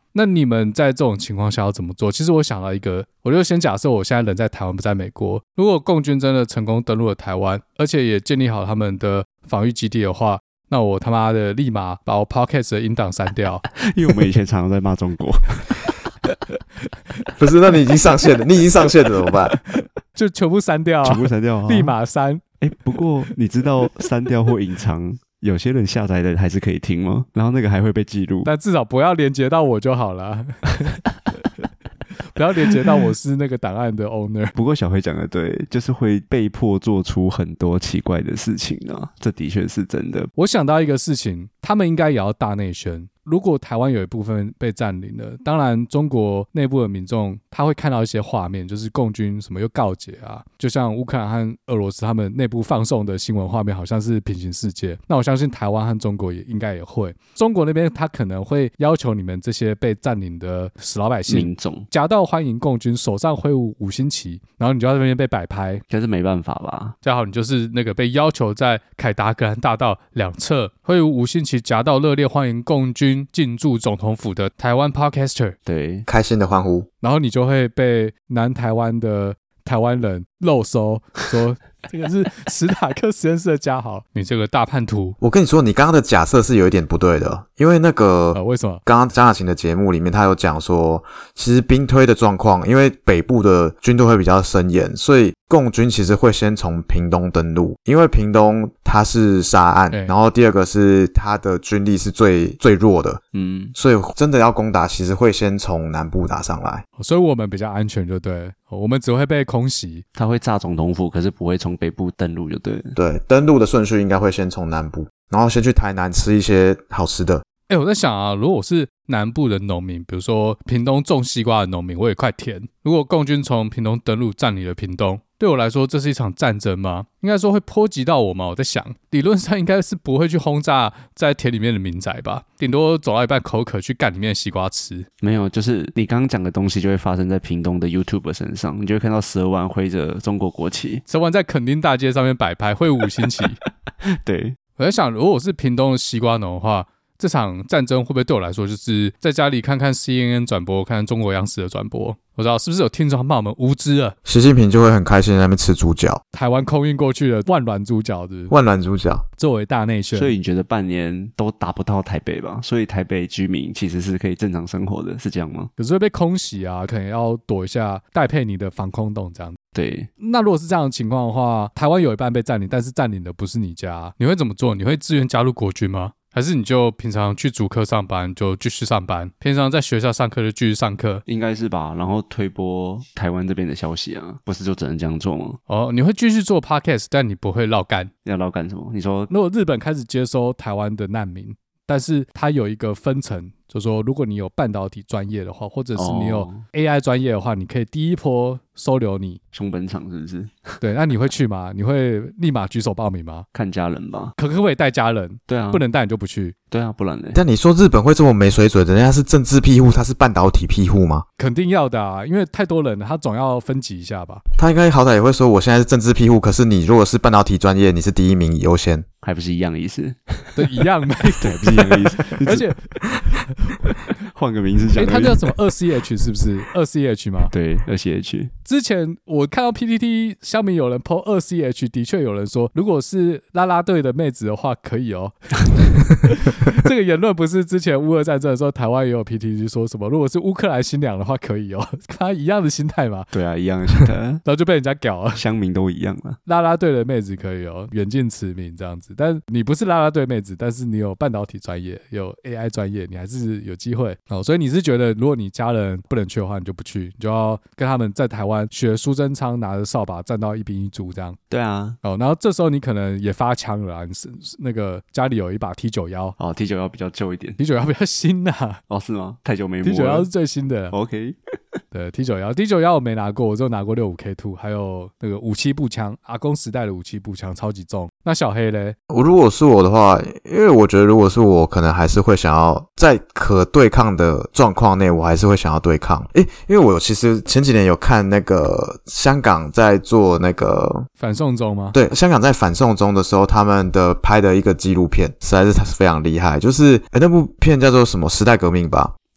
那你们在这种情况下要怎么做？其实我想到一个，我就先假设我现在人在台湾不在美国，如果共军真的成功登陆了台湾，而且也建立好他们的防御基地的话，那我他妈的立马把我 podcast 的音档删掉。 因为我们以前常常在骂中国。 不是，那你已经上线了，你已经上线了怎么办？ 就全部删掉， 全部删掉， 立马删。 不过你知道删掉或隐藏，有些人下载的还是可以听吗？然后那个还会被记录， 但至少不要连接到我就好了。不要连接到我是那个档案的 owner。 不过小黑讲的对，就是会被迫做出很多奇怪的事情啊，这的确是真的。 我想到一个事情，他们应该也要大内宣。如果台湾有一部分被占领了，当然中国内部的民众他会看到一些画面，就是共军什么又告捷啊，就像乌克兰和俄罗斯他们内部放送的新闻画面好像是平行世界。那我相信台湾和中国也应该也会，中国那边他可能会要求你们这些被占领的死老百姓民众夹道欢迎共军，手上挥舞5星旗，然后你就在那边被摆拍。 可是没办法吧， 正好你就是那个被要求在凯达格兰大道两侧挥舞5星旗，夹道热烈欢迎共军进驻总统府的台湾 podcaster， 对， 开心的欢呼， 然后你就会被南台湾的台湾人肉搜说这个是史塔克实验室的家豪，你这个大叛徒。 我跟你说，你刚刚的假设是有一点不对的，因为那个为什么？ 刚刚张雅琴的节目里面，他有讲说，其实兵推的状况，因为北部的军队会比较森严，所以共军其实会先从屏东登陆，因为屏东它是沙岸，然后第二个是它的军力是最弱的，所以真的要攻打，其实会先从南部打上来， 所以我们比较安全，就对了，我们只会被空袭， 他会炸总统府，可是不会从北部登陆，就对了。 对，登陆的顺序应该会先从南部，然后先去台南吃一些好吃的。 我在想啊，如果我是南部的农民，比如说屏东种西瓜的农民，我有一块田，如果共军从屏东登陆占领了屏东，对我来说这是一场战争吗？应该说会波及到我吗？我在想理论上应该是不会去轰炸在田里面的民宅吧，顶多走到一半口渴去干里面的西瓜吃。 没有，就是你刚刚讲的东西就会发生在屏东的 YouTube 身上，你就会看到蛇丸挥着中国国旗， 蛇丸在垦丁大街上面摆拍挥舞5星旗。 对， 我在想如果我是屏东的西瓜农的话，这场战争会不会对我来说就是在家里看看 CNN 转播，看看中国央视的转播？我知道是不是有听众骂我们无知了？ 习近平就会很开心在那边吃猪脚， 台湾空运过去的万峦猪脚， 万峦猪脚作为大内宣。 所以你觉得半年都打不到台北吧？所以台北居民其实是可以正常生活的，是这样吗？ 可是会被空袭啊，可能要躲一下戴佩妮的防空洞这样。 对， 那如果是这样的情况的话，台湾有一半被占领，但是占领的不是你家，你会怎么做？你会自愿加入国军吗？还是你就平常去主科上班就继续上班，平常在学校上课就继续上课？ 应该是吧，然后推播台湾这边的消息啊，不是就只能这样做吗？ 你会继续做 podcast， 但你不会绕干。 要绕干什么？你说如果日本开始接收台湾的难民，但是它有一个分层，就是说如果你有半导体专业的话，或者是你有 AI 专业的话，你可以第一波收留你。 熊本厂是不是？ 对，那你会去吗？你会立马举手报名吗？ 看家人吧。 可不可以带家人？ 对啊， 不能带你就不去。 对啊，不然嘞。 但你说日本会这么没水准，人家是政治庇护，他是半导体庇护吗？ 肯定要的啊，因为太多人了，他总要分级一下吧。 他应该好歹也会说，我现在是政治庇护，可是你如果是半导体专业，你是第一名优先， 还不是一样的意思？ 对，一样的。 对，不是一样的意思。 而且换个名字讲， 他叫什么2CH 是不是？2CH 吗？ 对，2CH。 之前我看到 PTT 下面有人 po 2CH， 的确有人说，如果是啦啦队的妹子的话，可以哦。这个言论不是之前乌俄战争的时候，台湾也有 PTT 说什么，如果是乌克兰新娘的话，可以哦。他一样的心态嘛。 对啊，一样的心态。然后就被人家屌了。 乡民都一样了。 啦啦队的妹子可以哦，远近驰名这样子。但你不是啦啦队妹子，但是你有半导体专业，有 AI 专业，你还是有机会哦。所以你是觉得，如果你家人不能去的话，你就不去，你就要跟他们在台湾学苏贞昌拿着扫把站到1兵1卒这样。 对啊。 然后这时候你可能也发枪了啊，你是那个家里有一把 T91。 T91比较旧一点。 T91比较新啊。 是吗？太久没摸了。 T91是最新的。 OK。 对 T91 我没拿过，我只有拿过65K2，还有那个57步枪，阿公时代的57步枪超级重。那小黑嘞？ 如果是我的话，因为我觉得如果是我，可能还是会想要在可对抗的状况内，我还是会想要对抗。因为我其实前几年有看那个香港在做那个反送中吗？ 对，香港在反送中的时候，他们的拍的一个纪录片，实在是非常厉害。就是那部片叫做什么时代革命吧。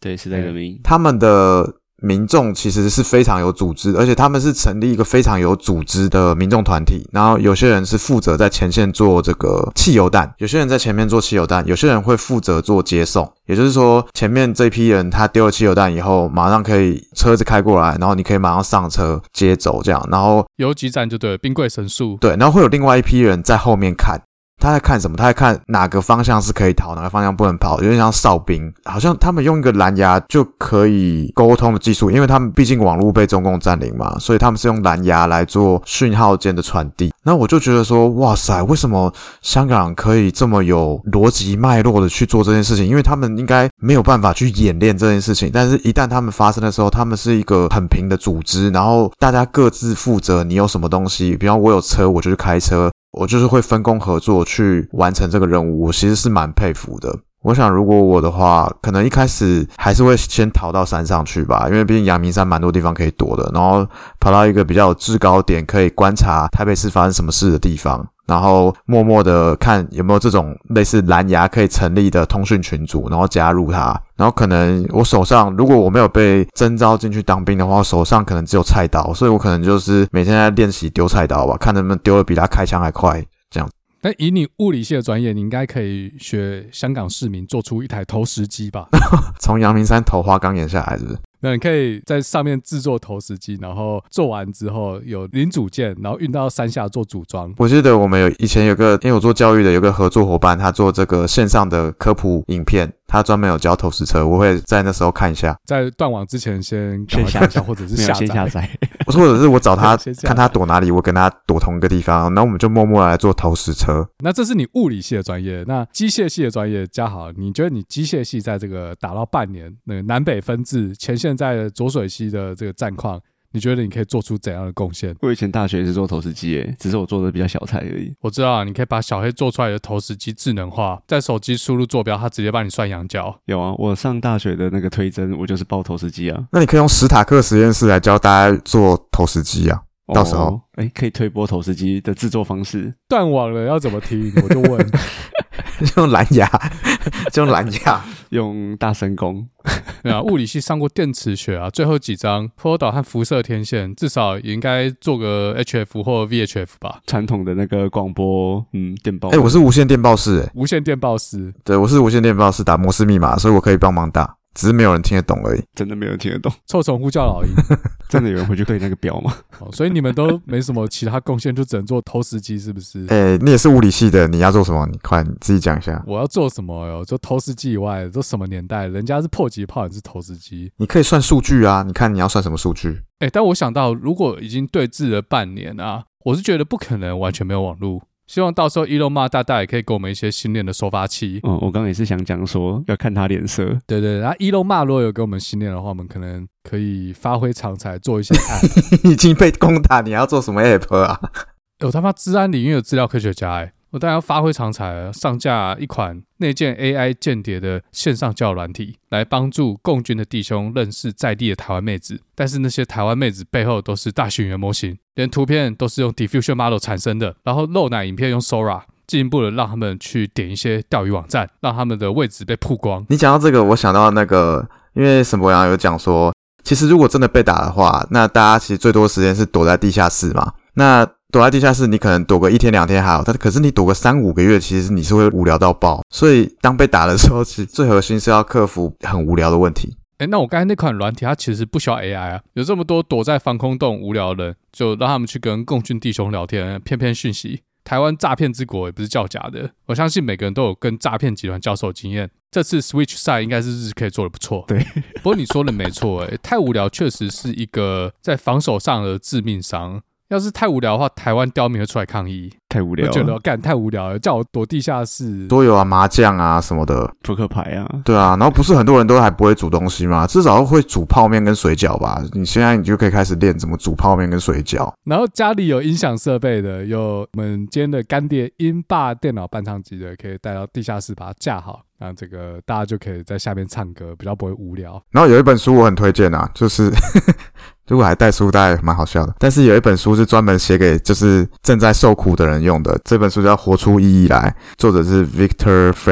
对，时代革命， 他们的民众其实是非常有组织，而且他们是成立一个非常有组织的民众团体，然后有些人是负责在前线做这个汽油弹，有些人在前面做汽油弹，有些人会负责做接送，也就是说前面这批人他丢了汽油弹以后，马上可以车子开过来，然后你可以马上上车接走这样，然后游击战就对了，兵贵神速。 对，然后会有另外一批人在后面看。他在看什么？他在看哪个方向是可以逃，哪个方向不能跑，有点像哨兵。好像他们用一个蓝牙就可以沟通的技术，因为他们毕竟网络被中共占领嘛，所以他们是用蓝牙来做讯号间的传递。那我就觉得说，哇塞，为什么香港人可以这么有逻辑脉络的去做这件事情？因为他们应该没有办法去演练这件事情，但是一旦他们发生的时候，他们是一个很平的组织，然后大家各自负责你有什么东西，比方我有车，我就去开车。我就是会分工合作去完成这个任务，我其实是蛮佩服的。我想如果我的话，可能一开始还是会先逃到山上去吧，因为毕竟阳明山蛮多地方可以躲的，然后跑到一个比较有制高点可以观察台北市发生什么事的地方，然后默默的看有没有这种类似蓝牙可以成立的通讯群组，然后加入它。然后可能我手上，如果我没有被征召进去当兵的话，手上可能只有菜刀，所以我可能就是每天在练习丢菜刀吧，看能不能丢得比他开枪还快这样。 但以你物理系的专业，你应该可以学香港市民做出一台投石机吧？ 从阳明山投花岗岩下来是不是？ 那你可以在上面制作投石机，然后做完之后有零组件，然后运到山下做组装。 我记得我们以前有个，因为我做教育的，有个合作伙伴，他做这个线上的科普影片，他专门有教投石车，我会在那时候看一下。 在断网之前先赶快看一下，或者是先下载， 或者是我找他看他躲哪里，我跟他躲同一个地方，然后我们就默默来做投石车。 那这是你物理系的专业，那机械系的专业，嘉豪，你觉得你机械系在这个打到半年，那个南北分治前线在浊水溪的这个战况，你觉得你可以做出怎样的贡献？ 我以前大学也是做投石机耶，只是我做的比较小菜而已。 我知道啊，你可以把小黑做出来的投石机智能化，在手机输入坐标，它直接帮你算仰角。 有啊，我上大学的那个推甄，我就是报投石机啊。 那你可以用史塔克实验室来教大家做投石机啊。到时候可以推播投石机的制作方式。 断网了要怎么听？我就问。 就用蓝牙，就用蓝牙， 用大声公。 对啊，物理系上过电磁学啊，最后几章波导和辐射天线，至少也应该做个 HF 或 VHF 吧。 传统的那个广播，电报。 我是无线电报室， 无线电报室。 对，我是无线电报室打摩斯密码，所以我可以帮忙打。只是没有人听得懂而已， 真的没有人听得懂。 臭虫呼叫老鹰， 真的有人回去对那个表吗？ 所以你们都没什么其他贡献，就只能做投石机，是不是？ 你也是物理系的，你要做什么？你快，你自己讲一下。 我要做什么哟？就投石机以外，都什么年代？人家是迫击炮，你是投石机。 你可以算数据啊，你看你要算什么数据？ 但我想到，如果已经对峙了半年啊，我是觉得不可能完全没有网路。希望到时候 Elon Musk 大大也可以给我们一些新链的收发器。 我刚刚也是想讲说，要看他脸色。 对，然后 Elon Musk 如果有给我们新链的话，我们可能可以发挥长才做一些 app。 已经被攻打，你要做什么 app 啊？ 我他妈资安领域的资料科学家我当然要发挥长才，上架一款内建 AI 间谍的线上交友软体，来帮助共军的弟兄认识在地的台湾妹子。但是那些台湾妹子背后都是大型语言模型，连图片都是用 Diffusion Model 产生的，然后露奶影片用 Sora， 进一步的让他们去点一些钓鱼网站，让他们的位置被曝光。 你讲到这个，我想到那个，因为沈博阳有讲说，其实如果真的被打的话，那大家其实最多时间是躲在地下室嘛。那躲在地下室，你可能躲个1天2天还好，但可是你躲个3-5个月，其实你是会无聊到爆。所以当被打的时候，其实最核心是要克服很无聊的问题。 那我刚才那款软体它其实不需要 AI 啊，有这么多躲在防空洞无聊的人，就让他们去跟共军弟兄聊天，骗骗讯息。台湾诈骗之国也不是叫假的，我相信每个人都有跟诈骗集团交手经验。这次 Switch 赛应该是可以做得不错。 对， 不过你说的没错，太无聊确实是一个在防守上的致命伤。要是太无聊的话，台湾刁民会出来抗议。 太无聊了， 我觉得干太无聊了，叫我躲地下室。 桌游啊、麻将啊什么的， 扑克牌啊， 对啊。然后不是很多人都还不会煮东西吗？至少会煮泡面跟水饺吧。你现在你就可以开始练怎么煮泡面跟水饺。 然后家里有音响设备的，有我们今天的干爹音霸电脑伴唱机的，可以带到地下室把它架好，那这个大家就可以在下面唱歌，比较不会无聊。 然后有一本书我很推荐啊，就是如果还带书大概蛮好笑的，但是有一本书是专门写给就是正在受苦的人用的，这本书叫《活出意义来》，作者是 Viktor Frankl。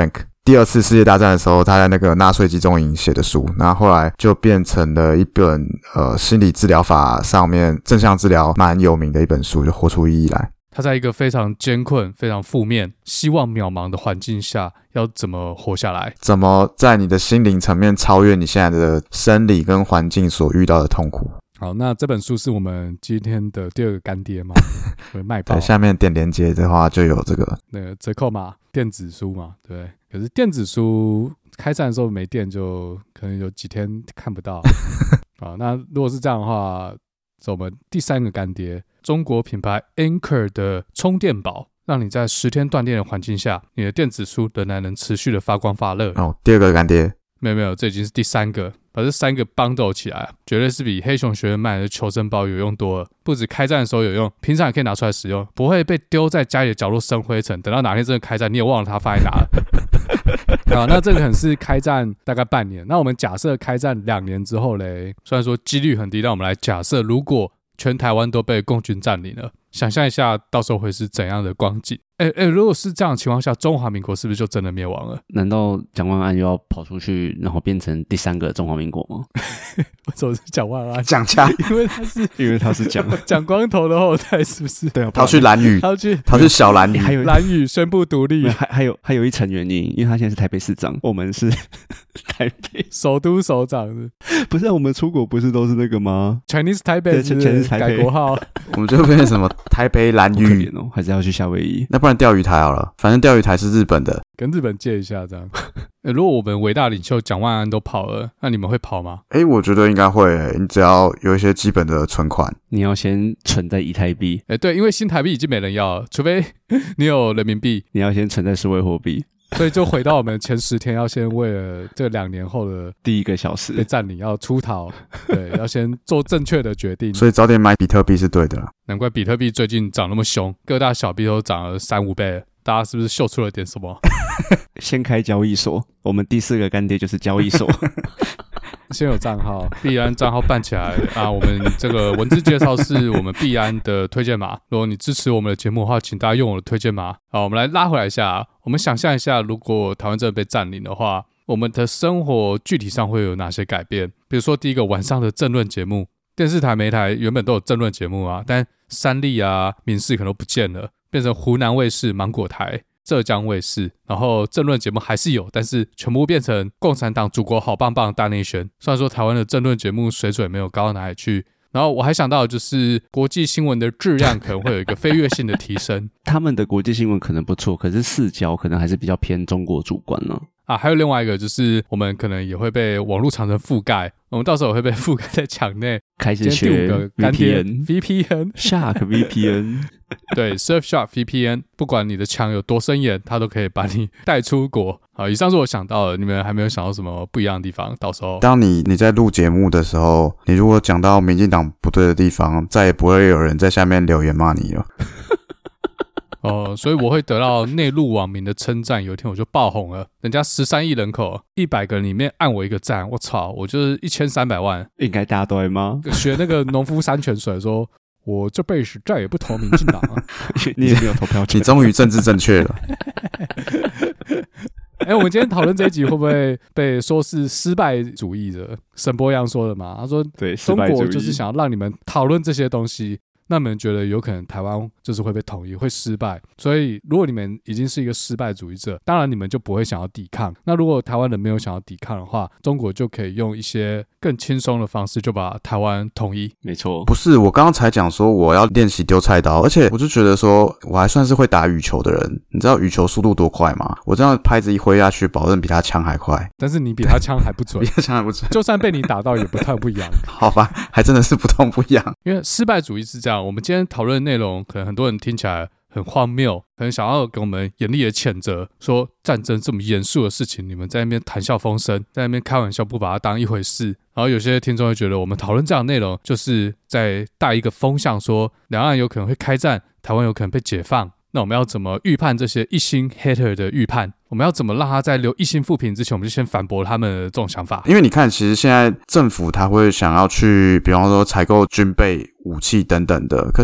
第二次世界大战的时候他在那个纳粹集中营写的书，然后后来就变成了一本心理治疗法上面正向治疗蛮有名的一本书，就活出意义来。 他在一个非常艰困、非常负面、希望渺茫的环境下，要怎么活下来？ 怎么在你的心灵层面超越你现在的生理跟环境所遇到的痛苦？ 好，那这本书是我们今天的第二个干爹吗？卖爆。 对，下面点连结的话就有这个那个折扣码，电子书嘛，对。可是电子书开站的时候没电，就可能有几天看不到。好，那如果是这样的话，走我们第三个干爹。中国品牌 Anker 的充电宝，让你在10天断电的环境下，你的电子书仍然能持续的发光发热。 第二个干爹， 没有，这已经是第三个，把这3个 bundle 起来，绝对是比黑熊学院卖的求生包有用多了。不止开战的时候有用，平常也可以拿出来使用，不会被丢在家里的角落生灰尘。等到哪天真的开战，你也忘了它放在哪了。好，那这个可能是开战大概半年。那我们假设开战2年之后嘞，虽然说几率很低，但我们来假设，如果全台湾都被共军占领了，想象一下到时候会是怎样的光景。如果是这样的情况下，中华民国是不是就真的灭亡了？ 难道蒋万安又要跑出去，然后变成第3个中华民国吗？ 为什么是蒋万安？ 蒋家， 因为他是蒋光头的后代，是不是？ 对啊， 他去兰屿，他去小兰屿， 还有兰屿宣布独立， 还有一层原因，因为他现在是台北市长，我们是台北首都首长是不是、我们出国不是都是那个吗 ？Chinese 台北是改国号， 我们就变成什么台北兰屿哦，还是要去夏威夷？ 那不然钓鱼台好了，反正钓鱼台是日本的， 跟日本借一下这样。如果我们伟大领袖蒋万安都跑了，那你们会跑吗？ 我觉得应该会你只要有一些基本的存款， 你要先存在以太币。 对，因为新台币已经没人要了，除非你有人民币， 你要先存在数位货币。 所以就回到我们前10天，要先为了这2年后的第1个小时被占领要出逃，对，要先做正确的决定。 所以早点买比特币是对的啦。 难怪比特币最近涨那么凶，各大小币都涨了3-5倍了，大家是不是嗅出了点什么？ 先开交易所，我们第4个干爹就是交易所。 先有账号，币安账号办起来啊！我们这个文字介绍是我们币安的推荐码。如果你支持我们的节目的话，请大家用我的推荐码。好，我们来拉回来一下，我们想象一下，如果台湾真的被占领的话，我们的生活具体上会有哪些改变？比如说，第一个，晚上的政论节目，电视台每一台原本都有政论节目啊，但三立啊、民视可能都不见了，变成湖南卫视、芒果台、浙江卫视，然后政论节目还是有，但是全部变成共产党祖国好棒棒大内宣。虽然说台湾的政论节目水准没有高到哪里去，然后我还想到就是国际新闻的质量可能会有一个飞跃性的提升。 他们的国际新闻可能不错，可是视角可能还是比较偏中国主观了。 还有另外一个就是我们可能也会被网络长城覆盖，我们到时候也会被覆盖在墙内， 开始学 VPN、Shark VPN 对 Surfshark VPN， 不管你的墙有多森严，它都可以把你带出国。好，以上是我想到的，你们还没有想到什么不一样的地方？到时候当你在录节目的时候，你如果讲到民进党不对的地方，再也不会有人在下面留言骂你了。 所以我会得到内陆网民的称赞，有一天我就爆红了，人家13亿人口，100个人里面按我一个赞，我操，我就是1300万， 应该大家都会吗？ 学那个农夫山泉水说，我这辈子再也不投民进党了。 你也没有投票权， 你终于政治正确了。 我们今天讨论这一集会不会被说是失败主义的？沈伯洋说的嘛，他说对，中国就是想要让你们讨论这些东西。那你们觉得有可能台湾就是会被统一，会失败，所以如果你们已经是一个失败主义者，当然你们就不会想要抵抗。那如果台湾人没有想要抵抗的话，中国就可以用一些更轻松的方式就把台湾统一。 没错， 不是我刚刚才讲说我要练习丢菜刀，而且我就觉得说我还算是会打羽球的人，你知道羽球速度多快吗？我这样拍子一挥下去，保证比他枪还快。 但是你比他枪还不准， 比他枪还不准， 就算被你打到也不痛不痒。 好吧，还真的是不痛不痒。 因为失败主义是这样，我们今天讨论的内容可能很多人听起来很荒谬，可能想要给我们严厉的谴责，说战争这么严肃的事情，你们在那边谈笑风生，在那边开玩笑，不把它当一回事。然后有些听众会觉得我们讨论这样的内容就是在带一个风向，说两岸有可能会开战，台湾有可能被解放。那我们要怎么预判这些一星 hater 的预判？我们要怎么让他在留一星负评之前，我们就先反驳他们的这种想法？ 因为你看，其实现在政府他会想要去，比方说采购军备、武器等等的，可是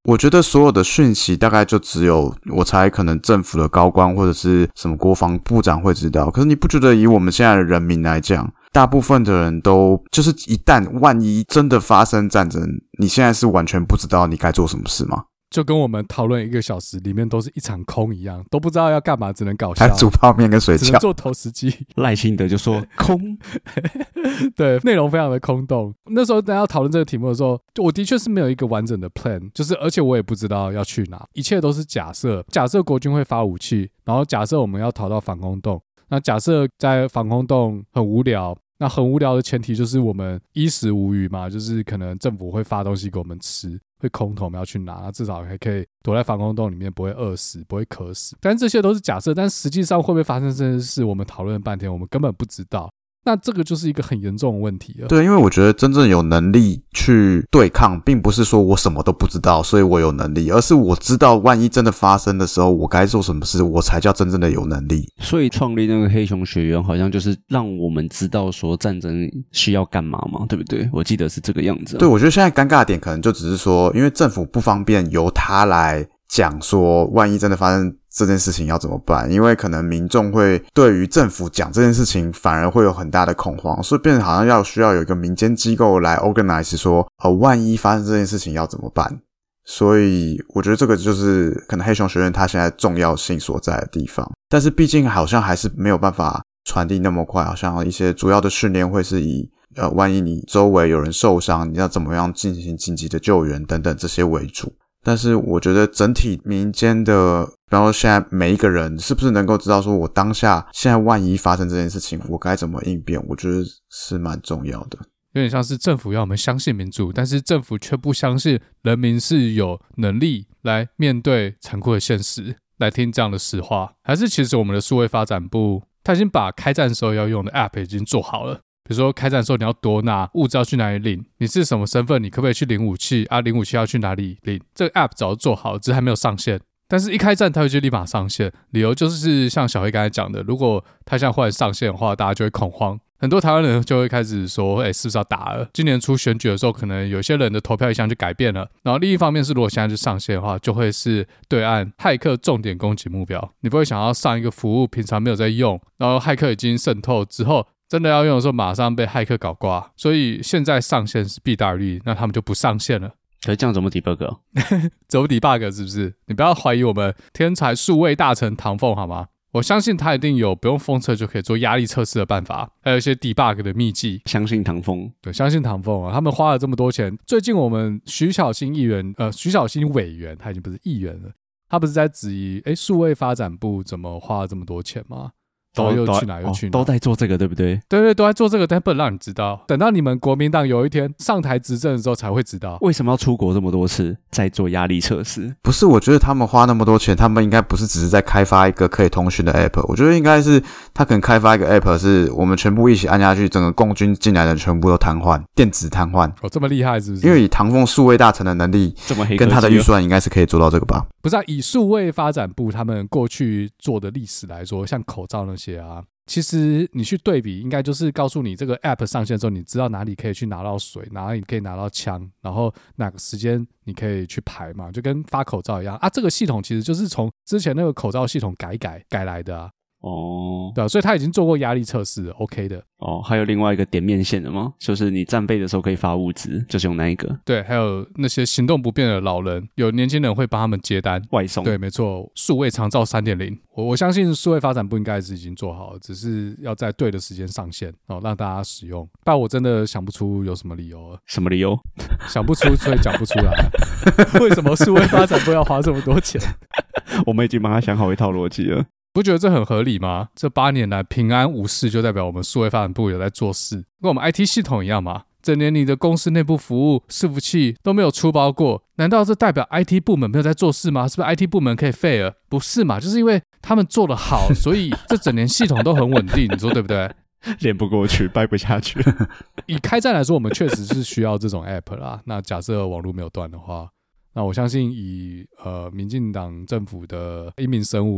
我觉得所有的讯息大概就只有我猜可能政府的高官或者是什么国防部长会知道，可是你不觉得以我们现在的人民来讲，大部分的人都就是一旦万一真的发生战争，你现在是完全不知道你该做什么事吗？ 就跟我们讨论1个小时里面都是一场空一样，都不知道要干嘛，只能搞笑， 还煮泡面跟水饺， 只能做投石机。 赖清德就说空， 对，内容非常的空洞。那时候大家讨论这个题目的时候，我的确是没有一个完整的 plan， 就是而且我也不知道要去哪，一切都是假设。假设国军会发武器，然后假设我们要逃到防空洞，那假设在防空洞很无聊。那很无聊的前提就是我们衣食无余嘛，就是可能政府会发东西给我们吃，会空投我们要去拿，至少还可以躲在防空洞里面，不会饿死，不会渴死。但这些都是假设，但实际上会不会发生这件事，我们讨论了半天，我们根本不知道。那这个就是一个很严重的问题了。 对，因为我觉得真正有能力去对抗，并不是说我什么都不知道，所以我有能力，而是我知道万一真的发生的时候，我该做什么事，我才叫真正的有能力。 所以创立那个黑熊学院，好像就是让我们知道说战争需要干嘛嘛，对不对？我记得是这个样子。 对，我觉得现在尴尬的点可能就只是说，因为政府不方便由他来讲说万一真的发生这件事情要怎么办，因为可能民众会对于政府讲这件事情反而会有很大的恐慌，所以变成好像需要有一个民间机构来 organize 说万一发生这件事情要怎么办。所以我觉得这个就是可能黑熊学院它现在重要性所在的地方，但是毕竟好像还是没有办法传递那么快，好像一些主要的训练会是以万一你周围有人受伤，你要怎么样进行紧急的救援等等这些为主。但是我觉得整体民间的，然后现在每一个人是不是能够知道说我当下现在万一发生这件事情我该怎么应变，我觉得是蛮重要的。 有点像是政府要我们相信民主，但是政府却不相信人民是有能力来面对残酷的现实，来听这样的实话。还是其实我们的数位发展部他已经把开战时候要用的 app 已经做好了，比如说开战的时候你要多拿物资要去哪里领，你是什么身份，你可不可以去领武器啊？领武器要去哪里领？这个 app 早就做好了，只是还没有上线。但是一开战它就立马上线，理由就是像小黑刚才讲的，如果它现在忽然上线的话，大家就会恐慌，很多台湾人就会开始说是不是要打了？今年初选举的时候，可能有些人的投票意向就改变了。然后另一方面是，如果现在就上线的话，就会是对岸骇客重点攻击目标，你不会想要上一个服务平常没有在用，然后骇客已经渗透之后真的要用的时候马上被骇客搞挂，所以现在上线是弊大于利，那他们就不上线了。 可是这样怎么 debug？ 怎么 debug 是不是？你不要怀疑我们天才数位大臣唐凤好吗？我相信他一定有不用封测就可以做压力测试的办法，还有一些 debug 的秘籍。 相信唐凤， 对，相信唐凤啊，他们花了这么多钱。最近我们徐小新委员，他已经不是议员了，他不是在质疑数位发展部怎么花了这么多钱吗？又去哪又去哪， 都在做这个，对不对？ 对，都在做这个，但不能让你知道。等到你们国民党有一天上台执政的时候才会知道。 为什么要出国这么多次，在做压力测试？ 不是，我觉得他们花那么多钱，他们应该不是只是在开发一个可以通讯的 app， 我觉得应该是他可能开发一个 app， 是我们全部一起按下去，整个共军进来的全部都瘫痪，电子瘫痪。 这么厉害是不是？ 因为以唐凤数位大臣的能力， 这么黑跟他的预算应该是可以做到这个吧？ 不是以数位发展部他们过去做的历史来说，像口罩那些啊，其实你去对比，应该就是告诉你这个 app 上线之后，你知道哪里可以去拿到水，哪里可以拿到枪，然后哪个时间你可以去排嘛，就跟发口罩一样啊。这个系统其实就是从之前那个口罩系统改来的啊。对啊，所以他已经做过压力测试了 ，OK 的。 还有另外一个点面线的吗？就是你战备的时候可以发物资，就是用那一个。 对，还有那些行动不便的老人，有年轻人会帮他们接单外送。 对，没错，数位长照 3.0， 我相信数位发展部应该是已经做好了，只是要在对的时间上线让大家使用。但我真的想不出有什么理由了。 什么理由？ 想不出，所以讲不出来。为什么数位发展部要花这么多钱？ 我们已经帮他想好一套逻辑了。 不觉得这很合理吗？这8年来平安无事，就代表我们数位发展部有在做事，跟我们 IT 系统一样嘛。整年你的公司内部服务伺服器都没有出包过，难道这代表 IT 部门没有在做事吗？是不是 IT 部门可以废了？不是嘛，就是因为他们做得好，所以这整年系统都很稳定，你说对不对？ 连不过去，掰不下去。 以开战来说，我们确实是需要这种 app 啦。那假设网络没有断的话，那我相信以民进党政府的英明神武，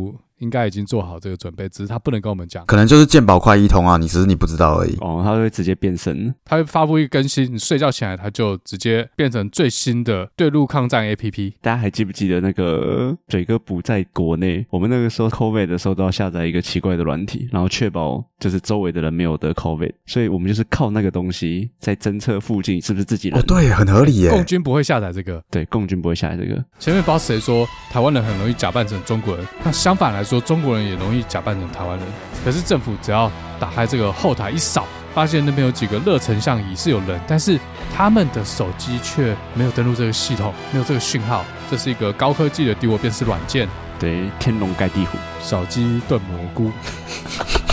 应该已经做好这个准备，只是他不能跟我们讲。 可能就是健保快一通啊，只是你不知道而已。 哦，它会直接变身， 他会发布一个更新，你睡觉起来他就直接变成最新的对陆抗战 APP。 大家还记不记得那个嘴哥不在国内，我们那个时候 COVID 的时候都要下载一个奇怪的软体，然后确保就是周围的人没有得 COVID， 所以我们就是靠那个东西在侦测附近是不是自己人。 哦，对，很合理耶。 共军不会下载这个， 对，共军不会下载这个。 前面不知道谁说台湾人很容易假扮成中国人，那相反来说，中国人也容易假扮成台湾人。可是政府只要打开这个后台一扫，发现那边有几个热成像仪是有人，但是他们的手机却没有登录这个系统，没有这个讯号。这是一个高科技的敌我辨识软件。 对，天龙盖地虎， 小鸡炖蘑菇。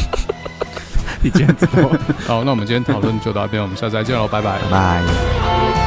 你竟然知道？ 好，那我们今天讨论就到这边，我们下次再见喽，拜拜。 拜拜。